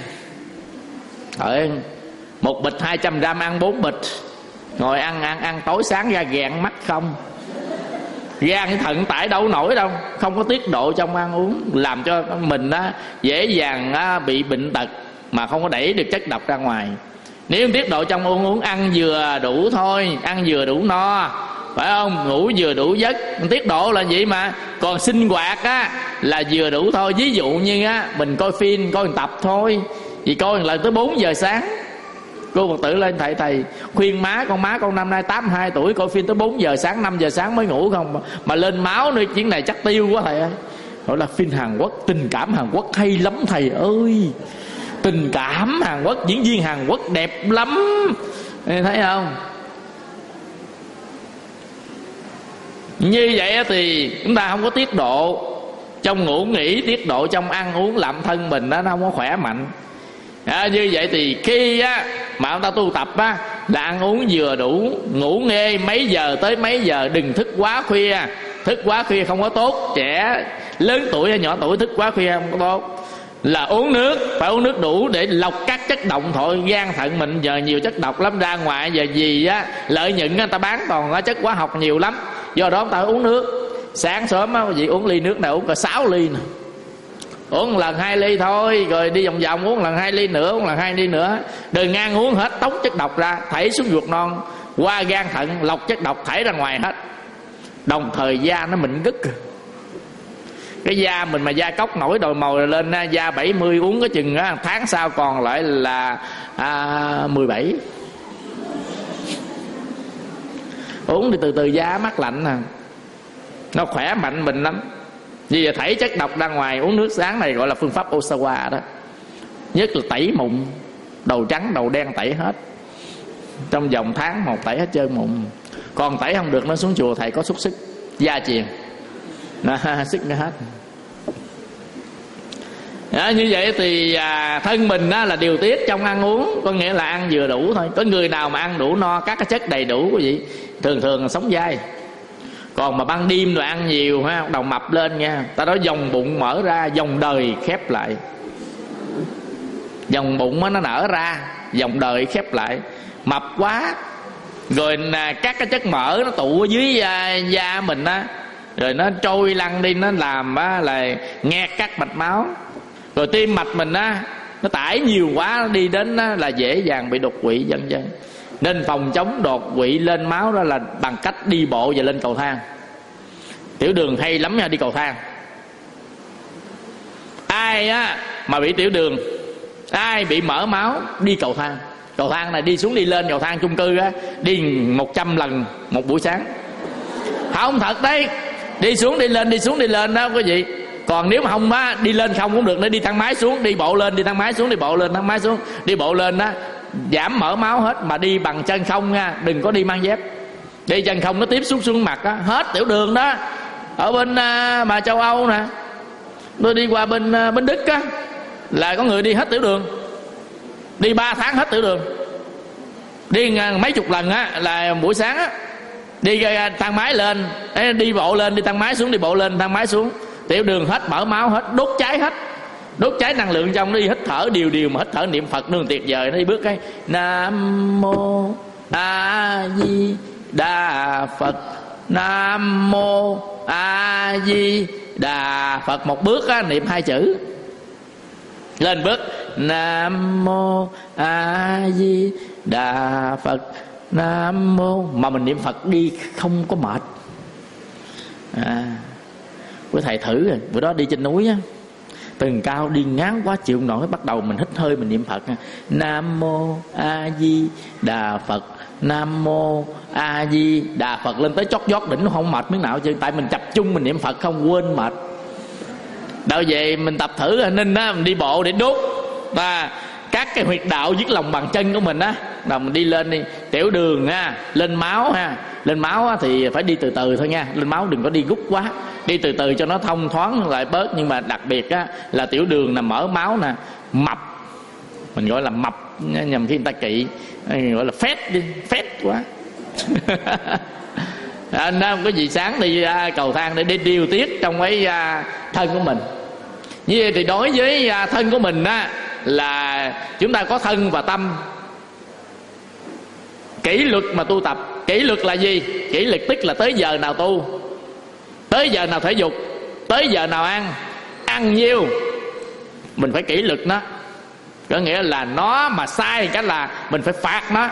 Speaker 2: Một bịch 200 gram ăn 4 bịch. Ngồi ăn tối sáng ra gạn mắt không. Gan cái thận tải đâu nổi đâu. Không có tiết độ trong ăn uống, làm cho mình dễ dàng bị bệnh tật, mà không có đẩy được chất độc ra ngoài. Nếu tiết độ trong ăn uống, ăn vừa đủ thôi, ăn vừa đủ no, phải không? Ngủ vừa đủ giấc. Tiết độ là vậy mà. Còn sinh hoạt á là vừa đủ thôi. Ví dụ như mình coi phim, coi tập thôi, vì coi một lần tới 4 giờ sáng. Cô Phật tử lên thầy khuyên má con năm nay 82 tuổi, coi phim tới 4 giờ sáng, 5 giờ sáng mới ngủ không, mà lên máu nữa, chuyện này chắc tiêu quá thầy ơi. Đó là phim Hàn Quốc, tình cảm Hàn Quốc hay lắm thầy ơi. Tình cảm Hàn Quốc, diễn viên Hàn Quốc đẹp lắm, thấy không? Như vậy thì chúng ta không có tiết độ trong ngủ nghỉ, tiết độ trong ăn uống, làm thân mình nó không có khỏe mạnh. Như vậy thì khi mà chúng ta tu tập là ăn uống vừa đủ, ngủ nghe mấy giờ tới mấy giờ, đừng thức quá khuya. Thức quá khuya không có tốt. Trẻ lớn tuổi hay nhỏ tuổi thức quá khuya không có tốt. là uống nước, phải uống nước đủ để lọc các chất độc. Thôi gan thận mình giờ nhiều chất độc lắm, ra ngoài giờ gì á lợi nhuận người ta bán toàn chất hóa học nhiều lắm, do đó người ta uống nước. Sáng sớm á quý vị uống ly nước này uống cả 6 ly nè, uống lần 2 ly thôi, rồi đi vòng vòng uống lần 2 ly nữa, uống lần 2 ly nữa, đừng ngang uống hết, tống chất độc ra, thảy xuống ruột non, qua gan thận lọc chất độc thảy ra ngoài hết. Đồng thời da nó mịn gứt. Cái da mình mà da cốc nổi đồi mồi lên, da 70 uống cái chừng á, tháng sau còn lại là 17. Uống thì từ từ da mát lạnh nè, nó khỏe mạnh mình lắm. Vì vậy thảy chất độc ra ngoài, uống nước sáng này gọi là phương pháp Osawa đó. Nhất là tẩy mụn, đầu trắng đầu đen tẩy hết, trong vòng tháng một tẩy hết trơn mụn. Còn tẩy không được nó xuống chùa thầy có xúc xích da chuyền, sức nó hết. Đó, như vậy thì thân mình đó là điều tiết trong ăn uống, có nghĩa là ăn vừa đủ thôi. Có người nào mà ăn đủ no, các cái chất đầy đủ quý vị, thường thường là sống dai. Còn mà ban đêm rồi ăn nhiều ha, đầu mập lên nha, ta nói dòng bụng mở ra, dòng đời khép lại. Dòng bụng nó nở ra, dòng đời khép lại. Mập quá rồi các cái chất mỡ nó tụ ở dưới da mình á, rồi nó trôi lăn đi, nó làm là nghẹt các mạch máu. Rồi tim mạch mình á, nó tải nhiều quá, nó đi đến là dễ dàng bị đột quỵ vân vân. Nên phòng chống đột quỵ lên máu đó là bằng cách đi bộ và lên cầu thang. Tiểu đường hay lắm nha, đi cầu thang. Ai á mà bị tiểu đường, ai bị mỡ máu, đi cầu thang. Cầu thang này đi xuống đi lên, cầu thang chung cư á, đi 100 lần một buổi sáng. Không, thật đấy, đi xuống đi lên, đi xuống đi lên đó quý vị. Còn nếu mà không á, đi lên không cũng được, để đi thang máy xuống, đi bộ lên, đi thang máy xuống, đi bộ lên, thang máy xuống, đi bộ lên đó, giảm mỡ máu hết. Mà đi bằng chân không nha, đừng có đi mang dép. Đi chân không nó tiếp xúc xuống mặt á, hết tiểu đường đó. Ở bên mà châu Âu nè, tôi đi qua bên Đức á, là có người đi hết tiểu đường, đi 3 tháng hết tiểu đường. Đi mấy chục lần á, là buổi sáng á, đi thang máy lên, đi bộ lên, đi thang máy xuống, đi bộ lên, thang máy xuống, tiểu đường hết, mỡ máu hết, đốt cháy hết, đốt cháy năng lượng trong. Nó đi hít thở điều mà hít thở niệm Phật nương tuyệt vời. Nó đi bước cái Nam Mô A Di Đà Phật, Nam Mô A Di Đà Phật. Một bước á, niệm 2 chữ. Lên bước Nam Mô A Di Đà Phật, Nam Mô. Mà mình niệm Phật đi không có mệt. Quý thầy thử rồi, bữa đó đi trên núi á, tường cao đi ngán quá chịu nổi, bắt đầu mình hít hơi mình niệm Phật. Nam Mô A Di Đà Phật, Nam Mô A Di Đà Phật. Lên tới chót vót đỉnh nó không mệt miếng nào chứ, tại mình tập trung mình niệm Phật không quên mệt. Đâu về mình tập thử ở Ninh á, mình đi bộ để đốt và các cái huyệt đạo dưới lòng bàn chân của mình á, là mình đi lên đi. Tiểu đường ha, lên máu ha, lên máu á, thì phải đi từ từ thôi nha, lên máu đừng có đi gút quá, đi từ từ cho nó thông thoáng lại bớt. Nhưng mà đặc biệt á, là tiểu đường là mỡ máu nè, mập, mình gọi là mập nhằm khi người ta kỵ, gọi là phét đi, phét quá. Nên có gì sáng đi cầu thang để điều tiết trong cái thân của mình. Như vậy thì đối với thân của mình á, là chúng ta có thân và tâm. Kỷ luật mà tu tập, kỷ luật là gì? Kỷ luật tức là tới giờ nào tu, tới giờ nào thể dục, tới giờ nào ăn nhiêu, mình phải kỷ luật nó. Có nghĩa là nó mà sai cái là mình phải phạt nó.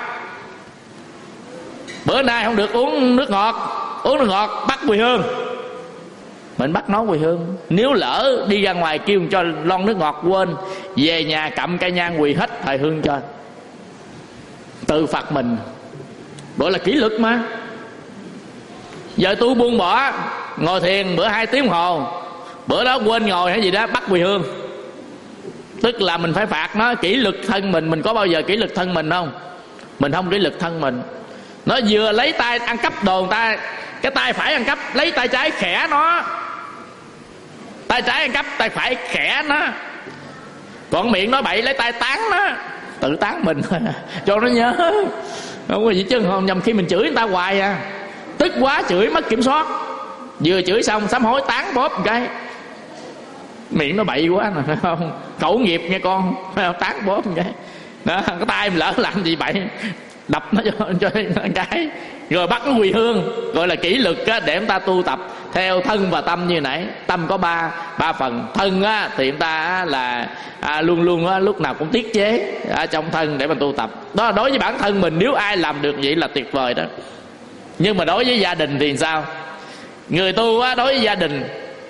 Speaker 2: Bữa nay không được uống nước ngọt, bắt quỳ hương, mình bắt nó quỳ hương. Nếu lỡ đi ra ngoài kêu cho lon nước ngọt quên, về nhà cặm cây nhang quỳ hết thời hương cho, tự phạt mình. Gọi là kỷ luật mà. Giờ tu buông bỏ, ngồi thiền bữa 2 tiếng đồng hồ, bữa đó quên ngồi hay gì đó, bắt quỳ hương. Tức là mình phải phạt nó. Kỷ luật thân mình có bao giờ kỷ luật thân mình không? Mình không kỷ luật thân mình. Nó vừa lấy tay ăn cắp đồ người ta, cái tay phải ăn cắp, lấy tay trái khẽ nó. Tay trái ăn cắp, tay phải khẽ nó. Còn miệng nói bậy, lấy tay tán nó. Tự tán mình cho nó nhớ. Không có gì chứ không, nhầm khi mình chửi người ta hoài à, tức quá chửi mất kiểm soát, vừa chửi xong sám hối tán bóp một cái. miệng nó bậy quá nè, phải không? Khẩu nghiệp nghe con, phải không? Tát bóp một cái đó, cái tay mình lỡ làm gì bậy, đập nó cho cái, rồi bắt nó quỳ hương, gọi là kỷ luật á, để chúng ta tu tập theo thân và tâm. Như nãy tâm có ba phần. Thân á thì chúng ta á, là luôn luôn á, lúc nào cũng tiết chế trong thân để mà tu tập. Đó là đối với bản thân mình, nếu ai làm được vậy là tuyệt vời đó. Nhưng mà đối với gia đình thì sao? Người tu á, đối với gia đình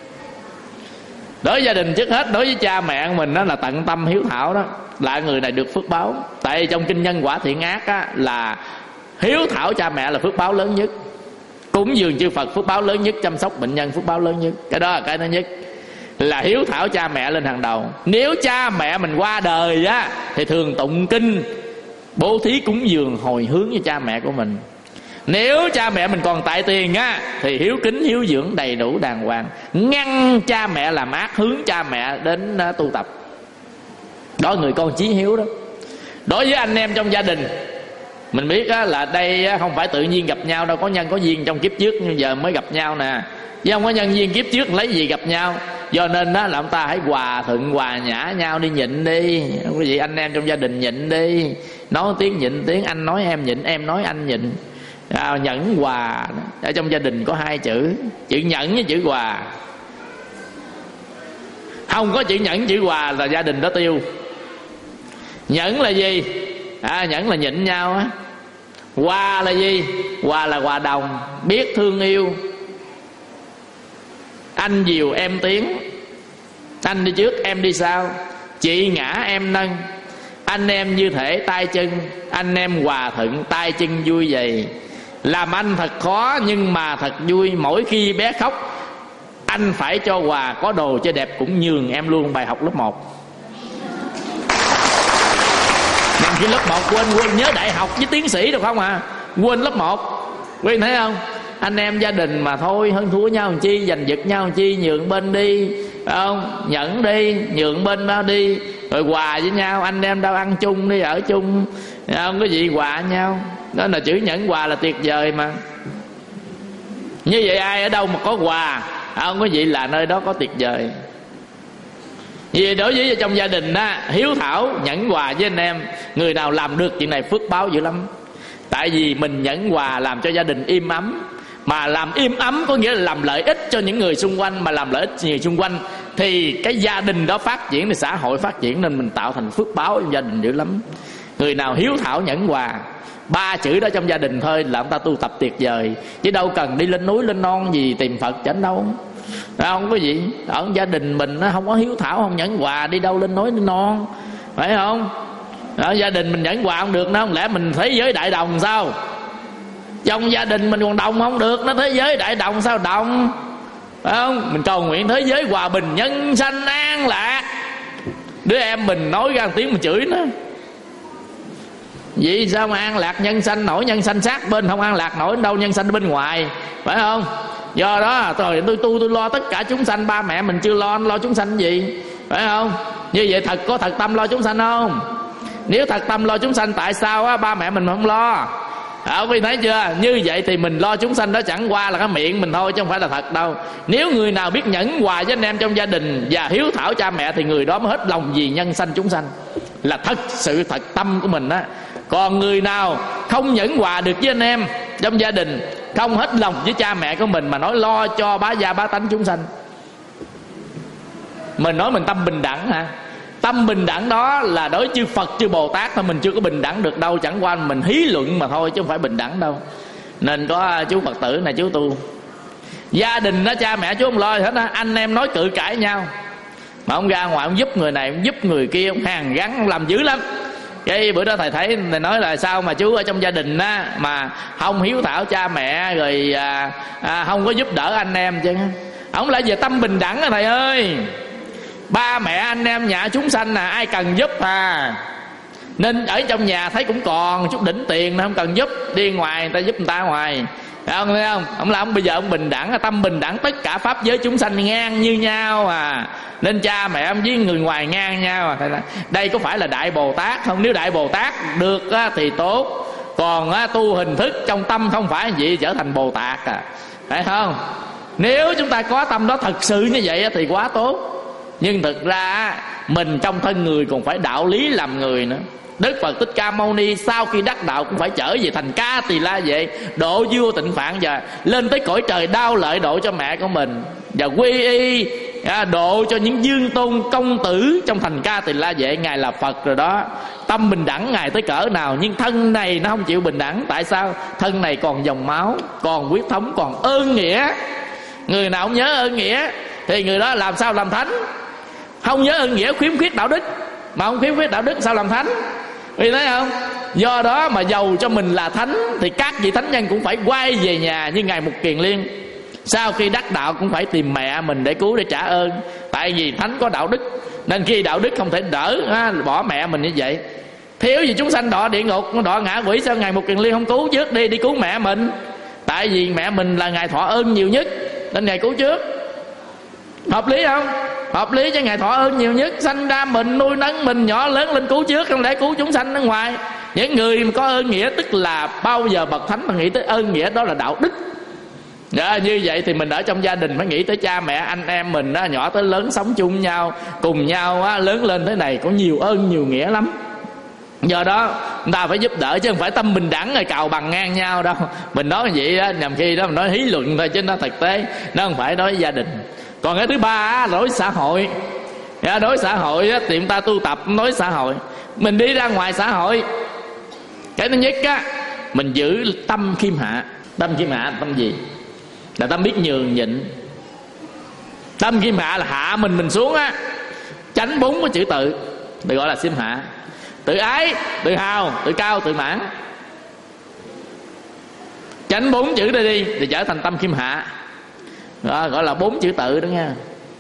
Speaker 2: trước hết, đối với cha mẹ mình đó là tận tâm hiếu thảo đó, là người này được phước báo. Tại trong kinh Nhân Quả Thiện Ác á, là hiếu thảo cha mẹ là phước báo lớn nhất, cúng dường chư Phật phước báo lớn nhất, chăm sóc bệnh nhân phước báo lớn nhất. Cái đó là cái thứ nhất, là hiếu thảo cha mẹ lên hàng đầu. Nếu cha mẹ mình qua đời á, thì thường tụng kinh, bố thí cúng dường hồi hướng cho cha mẹ của mình. Nếu cha mẹ mình còn tại tiền á, thì hiếu kính hiếu dưỡng đầy đủ đàng hoàng, ngăn cha mẹ làm ác, hướng cha mẹ đến tu tập. Đó người con chí hiếu đó. Đối với anh em trong gia đình, mình biết á, là đây không phải tự nhiên gặp nhau đâu, có nhân có duyên trong kiếp trước nhưng giờ mới gặp nhau nè, chứ không có nhân duyên kiếp trước lấy gì gặp nhau. Do nên đó là chúng ta hãy hòa thuận hòa nhã nhau đi, nhịn đi quý vị. Anh em trong gia đình nhịn đi, nói tiếng nhịn tiếng, anh nói em nhịn, em nói anh nhịn. Nhẫn hòa. Ở trong gia đình có hai chữ, chữ nhẫn với chữ hòa. Không có chữ nhẫn chữ hòa là gia đình đó tiêu. Nhẫn là gì? Nhẫn là nhịn nhau á. Hòa là gì? Hòa là hòa đồng, biết thương yêu. Anh dìu em tiến, anh đi trước em đi sau, chị ngã em nâng, anh em như thể tay chân, anh em hòa thuận tay chân vui vầy. Làm anh thật khó nhưng mà thật vui, mỗi khi bé khóc anh phải cho quà, có đồ chơi đẹp cũng nhường em luôn. Bài học lớp 1. Nên khi lớp 1 quên nhớ đại học với tiến sĩ được không quên lớp 1. Quý thấy không? Anh em gia đình mà thôi, hơn thua nhau làm chi, giành giật nhau làm chi, nhường bên đi, phải không? Nhẫn đi, nhường bên bao đi, rồi hòa với nhau. Anh em đâu ăn chung đi, ở chung, không có gì, hòa nhau. Đó là chữ nhẫn hòa là tuyệt vời mà. Như vậy ai ở đâu mà có hòa, không có gì là nơi đó có tuyệt vời. Vì đối với trong gia đình đó, hiếu thảo nhẫn hòa với anh em, người nào làm được chuyện này phước báo dữ lắm. Tại vì mình nhẫn hòa làm cho gia đình im ấm. Mà làm im ấm có nghĩa là làm lợi ích cho những người xung quanh. Mà làm lợi ích cho người xung quanh thì cái gia đình đó phát triển, thì xã hội phát triển. Nên mình tạo thành phước báo trong gia đình dữ lắm. Người nào hiếu thảo nhẫn hòa, 3 chữ đó trong gia đình thôi là chúng ta tu tập tuyệt vời. Chứ đâu cần đi lên núi lên non gì tìm Phật chẳng đâu. Không có gì. Ở gia đình mình nó không có hiếu thảo, không nhẫn hòa, đi đâu lên núi lên non, phải không? Ở gia đình mình nhẫn hòa không được đâu. Không lẽ mình thế giới đại đồng sao? Trong gia đình mình còn đồng không được, nó thế giới đại đồng sao đồng, phải không? Mình cầu nguyện thế giới hòa bình, nhân sanh an lạc. Đứa em mình nói ra một tiếng mình chửi nó. Vậy sao mà an lạc nhân sanh nổi? Nhân sanh sát bên không an lạc nổi đâu, nhân sanh bên ngoài, phải không? Do đó tôi lo tất cả chúng sanh. Ba mẹ mình chưa lo chúng sanh gì, phải không? Như vậy có thật tâm lo chúng sanh không? Nếu thật tâm lo chúng sanh, tại sao ba mẹ mình không lo? Quý thấy chưa? Như vậy thì mình lo chúng sanh đó chẳng qua là cái miệng mình thôi, chứ không phải là thật đâu. Nếu người nào biết nhẫn hòa với anh em trong gia đình và hiếu thảo cha mẹ, thì người đó mới hết lòng vì nhân sanh chúng sanh, là thật sự thật tâm của mình á. Còn người nào không nhẫn hòa được với anh em trong gia đình, không hết lòng với cha mẹ của mình, mà nói lo cho bá gia bá tánh chúng sanh, mình nói mình tâm bình đẳng hả? Tâm bình đẳng đó là đối chư Phật chư Bồ Tát thôi, mình chưa có bình đẳng được đâu. Chẳng qua mình hí luận mà thôi, chứ không phải bình đẳng đâu. Nên có chú Phật tử này chú tu, gia đình đó cha mẹ chú không lo hết á. Anh em nói cự cãi nhau, mà ông ra ngoài ông giúp người này, ông giúp người kia, ông hàn gắn, ông làm dữ lắm. Cái bữa đó thầy thấy, thầy nói là sao mà chú ở trong gia đình á mà không hiếu thảo cha mẹ, rồi không có giúp đỡ anh em chứ. Ông lại về tâm bình đẳng á thầy ơi. Ba mẹ anh em nhà chúng sanh là ai cần giúp nên ở trong nhà thấy cũng còn chút đỉnh tiền, không cần giúp, đi ngoài người ta giúp người ta ngoài, thấy không? Ông là ông bây giờ ông bình đẳng, tâm bình đẳng, tất cả pháp giới chúng sanh ngang như nhau nên cha mẹ ông với người ngoài ngang nhau. Đây có phải là Đại Bồ Tát không? Nếu Đại Bồ Tát được thì tốt, còn tu hình thức trong tâm không phải gì trở thành Bồ Tát phải không? Nếu chúng ta có tâm đó thật sự như vậy thì quá tốt. Nhưng thực ra mình trong thân người còn phải đạo lý làm người nữa. Đức Phật Thích Ca Mâu Ni sau khi đắc đạo cũng phải trở về thành Ca Tỳ La Vệ, độ vua Tịnh Phạn và lên tới cõi trời đau lợi độ cho mẹ của mình, và quy y độ cho những dương tôn công tử trong thành Ca Tỳ La Vệ. Ngài là Phật rồi đó. Tâm bình đẳng Ngài tới cỡ nào, nhưng thân này nó không chịu bình đẳng. Tại sao? Thân này còn dòng máu, còn huyết thống, còn ơn nghĩa. Người nào không nhớ ơn nghĩa thì người đó làm sao làm thánh? Không nhớ ơn nghĩa, khiếm khuyết đạo đức. Mà không khiếm khuyết đạo đức sao làm thánh? Vì thấy không? Do đó mà giàu cho mình là thánh thì các vị thánh nhân cũng phải quay về nhà như Ngài Mục Kiền Liên. Sau khi đắc đạo cũng phải tìm mẹ mình để cứu, để trả ơn. Tại vì thánh có đạo đức, nên khi đạo đức không thể đỡ bỏ mẹ mình như vậy. Thiếu gì chúng sanh đọa địa ngục, đọa ngạ quỷ, sao Ngài Mục Kiền Liên không cứu trước đi cứu mẹ mình? Tại vì mẹ mình là Ngài thọ ơn nhiều nhất nên Ngài cứu trước. Hợp lý không? Hợp lý cho Ngài thọ ơn nhiều nhất. Sanh ra mình, nuôi nấng mình nhỏ lớn lên cứu trước, không lẽ cứu chúng sanh ở ngoài. Những người mà có ơn nghĩa tức là bao giờ bậc thánh mà nghĩ tới ơn nghĩa đó là đạo đức. Như vậy thì mình ở trong gia đình phải nghĩ tới cha mẹ anh em mình đó, nhỏ tới lớn sống chung nhau, cùng nhau lớn lên thế này, có nhiều ơn nhiều nghĩa lắm. Do đó người ta phải giúp đỡ, chứ không phải tâm bình đẳng rồi cào bằng ngang nhau đâu. Mình nói như vậy đó, nhằm khi đó mình nói hí luận thôi, chứ nó thực tế nó không phải nói gia đình. Còn cái thứ ba là đối xã hội. Đối xã hội thì chúng ta tu tập đối xã hội. Mình đi ra ngoài xã hội, cái thứ nhất mình giữ tâm khiêm hạ. Tâm khiêm hạ là tâm gì? Là tâm biết nhường nhịn. Tâm khiêm hạ là hạ mình xuống tránh 4 cái chữ tự, được gọi là khiêm hạ. Tự ái, tự hào, tự cao, tự mãn. Tránh 4 chữ đây đi thì trở thành tâm khiêm hạ. Đó, gọi là 4 chữ tự đó nha.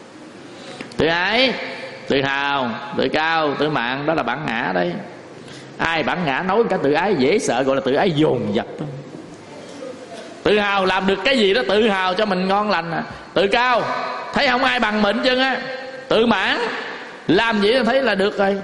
Speaker 2: Tự ái, tự hào, tự cao, tự mạn, đó là bản ngã đấy. Ai bản ngã nói cả tự ái dễ sợ, gọi là tự ái dồn dập. Tự hào làm được cái gì đó tự hào cho mình ngon lành. Tự cao thấy không ai bằng mình chứ Tự mãn làm gì thấy là được rồi,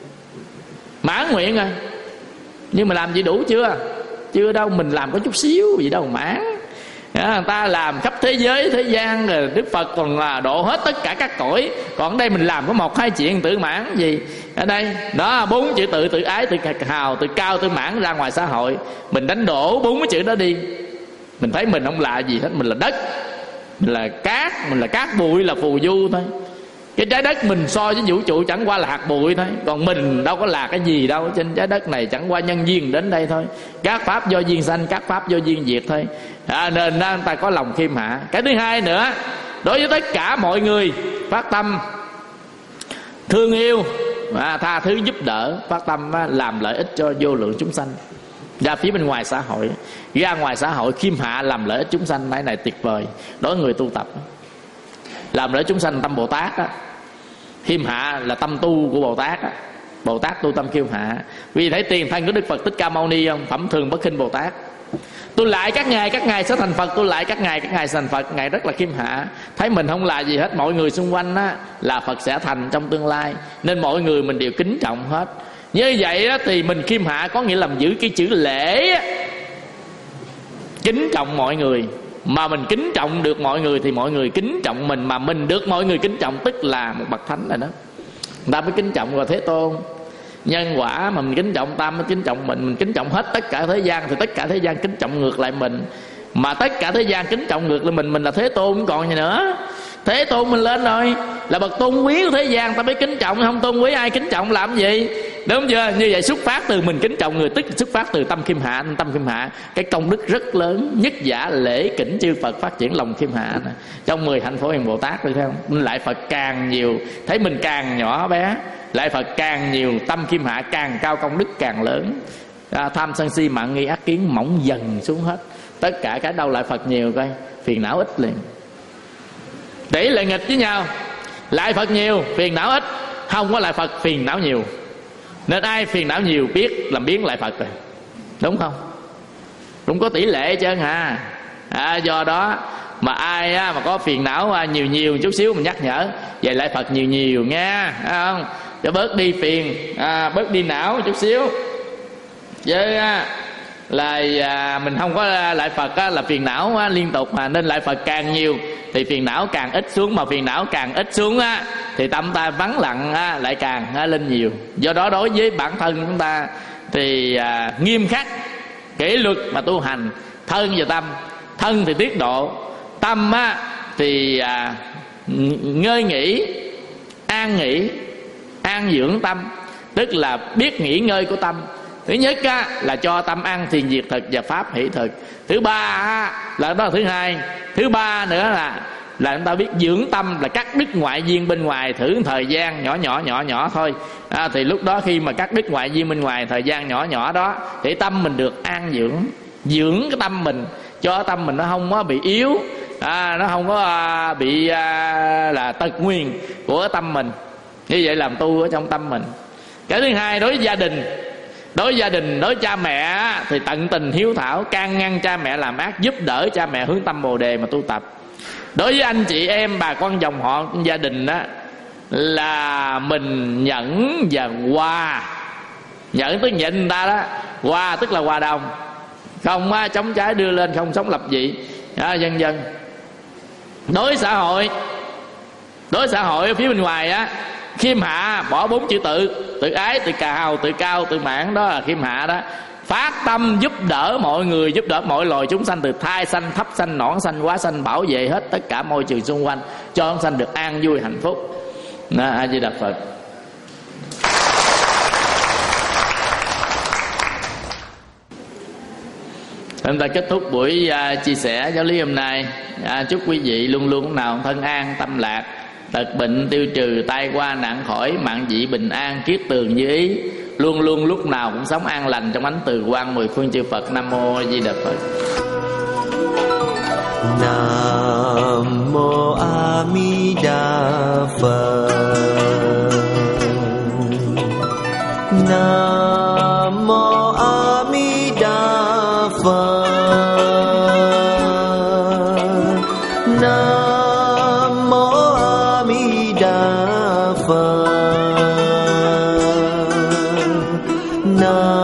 Speaker 2: mãn nguyện rồi. Nhưng mà làm gì đủ chưa? Chưa đâu, mình làm có chút xíu gì đâu mãn. Người ta làm khắp thế giới thế gian rồi, Đức Phật còn là độ hết tất cả các cõi. Còn ở đây mình làm có 1-2 chuyện tự mãn gì. Ở đây đó 4 chữ tự, tự ái, tự hào, tự cao, tự mãn. Ra ngoài xã hội mình đánh đổ 4 cái chữ đó đi, mình thấy mình không là gì hết. Mình là đất, mình là cát, mình là cát bụi, là phù du thôi. Cái trái đất mình so với vũ trụ chẳng qua là hạt bụi thôi. Còn mình đâu có là cái gì đâu. Trên trái đất này chẳng qua nhân duyên đến đây thôi. Các pháp do duyên sanh, các pháp do duyên diệt thôi. Nên người ta có lòng khiêm hạ. Cái thứ hai nữa, đối với tất cả mọi người phát tâm thương yêu, tha thứ giúp đỡ, phát tâm làm lợi ích cho vô lượng chúng sanh. Ra phía bên ngoài xã hội, ra ngoài xã hội khiêm hạ làm lợi ích chúng sanh. Cái này tuyệt vời đối với người tu tập. Làm lợi chúng sanh tâm Bồ Tát á. Khiêm hạ là tâm tu của Bồ Tát á. Bồ Tát tu tâm khiêm hạ. Vì thấy tiền thân của Đức Phật Thích Ca Mâu Ni không? Phẩm thường bất khinh Bồ Tát. Tôi lại các ngài sẽ thành Phật. Tôi lại các ngài sẽ thành Phật. Ngài rất là khiêm hạ. Thấy mình không là gì hết, mọi người xung quanh á, là Phật sẽ thành trong tương lai. Nên mọi người mình đều kính trọng hết. Như vậy á, thì mình khiêm hạ có nghĩa là mình giữ cái chữ lễ á. Kính trọng mọi người. Mà mình kính trọng được mọi người thì mọi người kính trọng mình. Mà mình được mọi người kính trọng tức là một bậc thánh rồi đó. Người ta mới kính trọng rồi Thế Tôn. Nhân quả mà mình kính trọng ta mới kính trọng mình. Mình kính trọng hết tất cả thế gian thì tất cả thế gian kính trọng ngược lại mình. Mà tất cả thế gian kính trọng ngược lại mình là Thế Tôn không còn gì nữa. Thế Tôn mình lên rồi, là bậc tôn quý của thế gian ta mới kính trọng. Không tôn quý ai kính trọng làm gì? Đúng chưa? Như vậy xuất phát từ mình kính trọng người, tức xuất phát từ tâm khiêm hạ. Tâm khiêm hạ cái công đức rất lớn. Nhất giả lễ kỉnh chư Phật, phát triển lòng khiêm hạ này. Trong 10 hạnh Phổ Hiền Bồ Tát rồi thấy không? Lại Phật càng nhiều, thấy mình càng nhỏ bé, lại Phật càng nhiều, tâm khiêm hạ càng cao, công đức càng lớn. Tham sân si mạng nghi ác kiến mỏng dần xuống hết. Tất cả cái đâu lại Phật nhiều coi, phiền não ít liền. Tỷ lệ nghịch với nhau, lại Phật nhiều phiền não ít, không có lại Phật phiền não nhiều. Nên ai phiền não nhiều biết làm biến lại Phật rồi, đúng không? Cũng có tỷ lệ chứ hả? Do đó mà ai mà có phiền não nhiều chút xíu mình nhắc nhở, vậy lại Phật nhiều nha, không? Cho bớt đi phiền, bớt đi não chút xíu. Chứ là mình không có lại Phật là phiền não liên tục, mà nên lại Phật càng nhiều thì phiền não càng ít xuống, mà phiền não càng ít xuống thì tâm ta vắng lặng lại càng lên nhiều. Do đó đối với bản thân chúng ta thì nghiêm khắc kỷ luật mà tu hành. Thân và tâm, thân thì tiết độ, tâm thì ngơi nghỉ, an dưỡng tâm, tức là biết nghỉ ngơi của tâm. Thứ nhất là cho tâm ăn thiền diệt thực và pháp hỷ thực. Thứ ba là đó là thứ hai. Thứ ba nữa là chúng ta biết dưỡng tâm, là cắt đứt ngoại duyên bên ngoài thử thời gian nhỏ thôi. Thì lúc đó khi mà cắt đứt ngoại duyên bên ngoài thời gian nhỏ đó thì tâm mình được an dưỡng cái tâm mình, cho tâm mình nó không có bị yếu, nó không có bị là tật nguyền của tâm mình. Như vậy làm tu ở trong tâm mình. Cái thứ hai, đối với gia đình, đối cha mẹ thì tận tình hiếu thảo, can ngăn cha mẹ làm ác, giúp đỡ cha mẹ hướng tâm Bồ đề mà tu tập. Đối với anh chị em bà con dòng họ gia đình là mình nhẫn và hòa. Nhẫn tức nhịn người ta đó, hòa tức là hòa đồng, không chống trái đưa lên, không sống lập dị, vân vân. Đối xã hội ở phía bên ngoài khiêm hạ, bỏ 4 chữ tự ái, tự cào, tự cao, tự mãn, đó là khiêm hạ đó. Phát tâm giúp đỡ mọi người, giúp đỡ mọi loài chúng sanh, từ thai sanh, thấp sanh, nõn sanh, quá sanh, bảo vệ hết tất cả môi trường xung quanh, cho chúng sanh được an vui hạnh phúc. A Di Đà Phật. Chúng ta kết thúc buổi chia sẻ giáo lý hôm nay. Chúc quý vị luôn luôn lúc nào thân an tâm lạc, tật bệnh tiêu trừ, tai qua nạn khỏi, mạng dị bình an, kiết tường như ý, luôn luôn lúc nào cũng sống an lành trong ánh từ quang mười phương chư Phật. Nam mô A Di Đà Phật.
Speaker 3: Nam mô A Di Đà Phật. Nam mô A Di Đà Phật. Nam mô A Di Đà Phật. Nam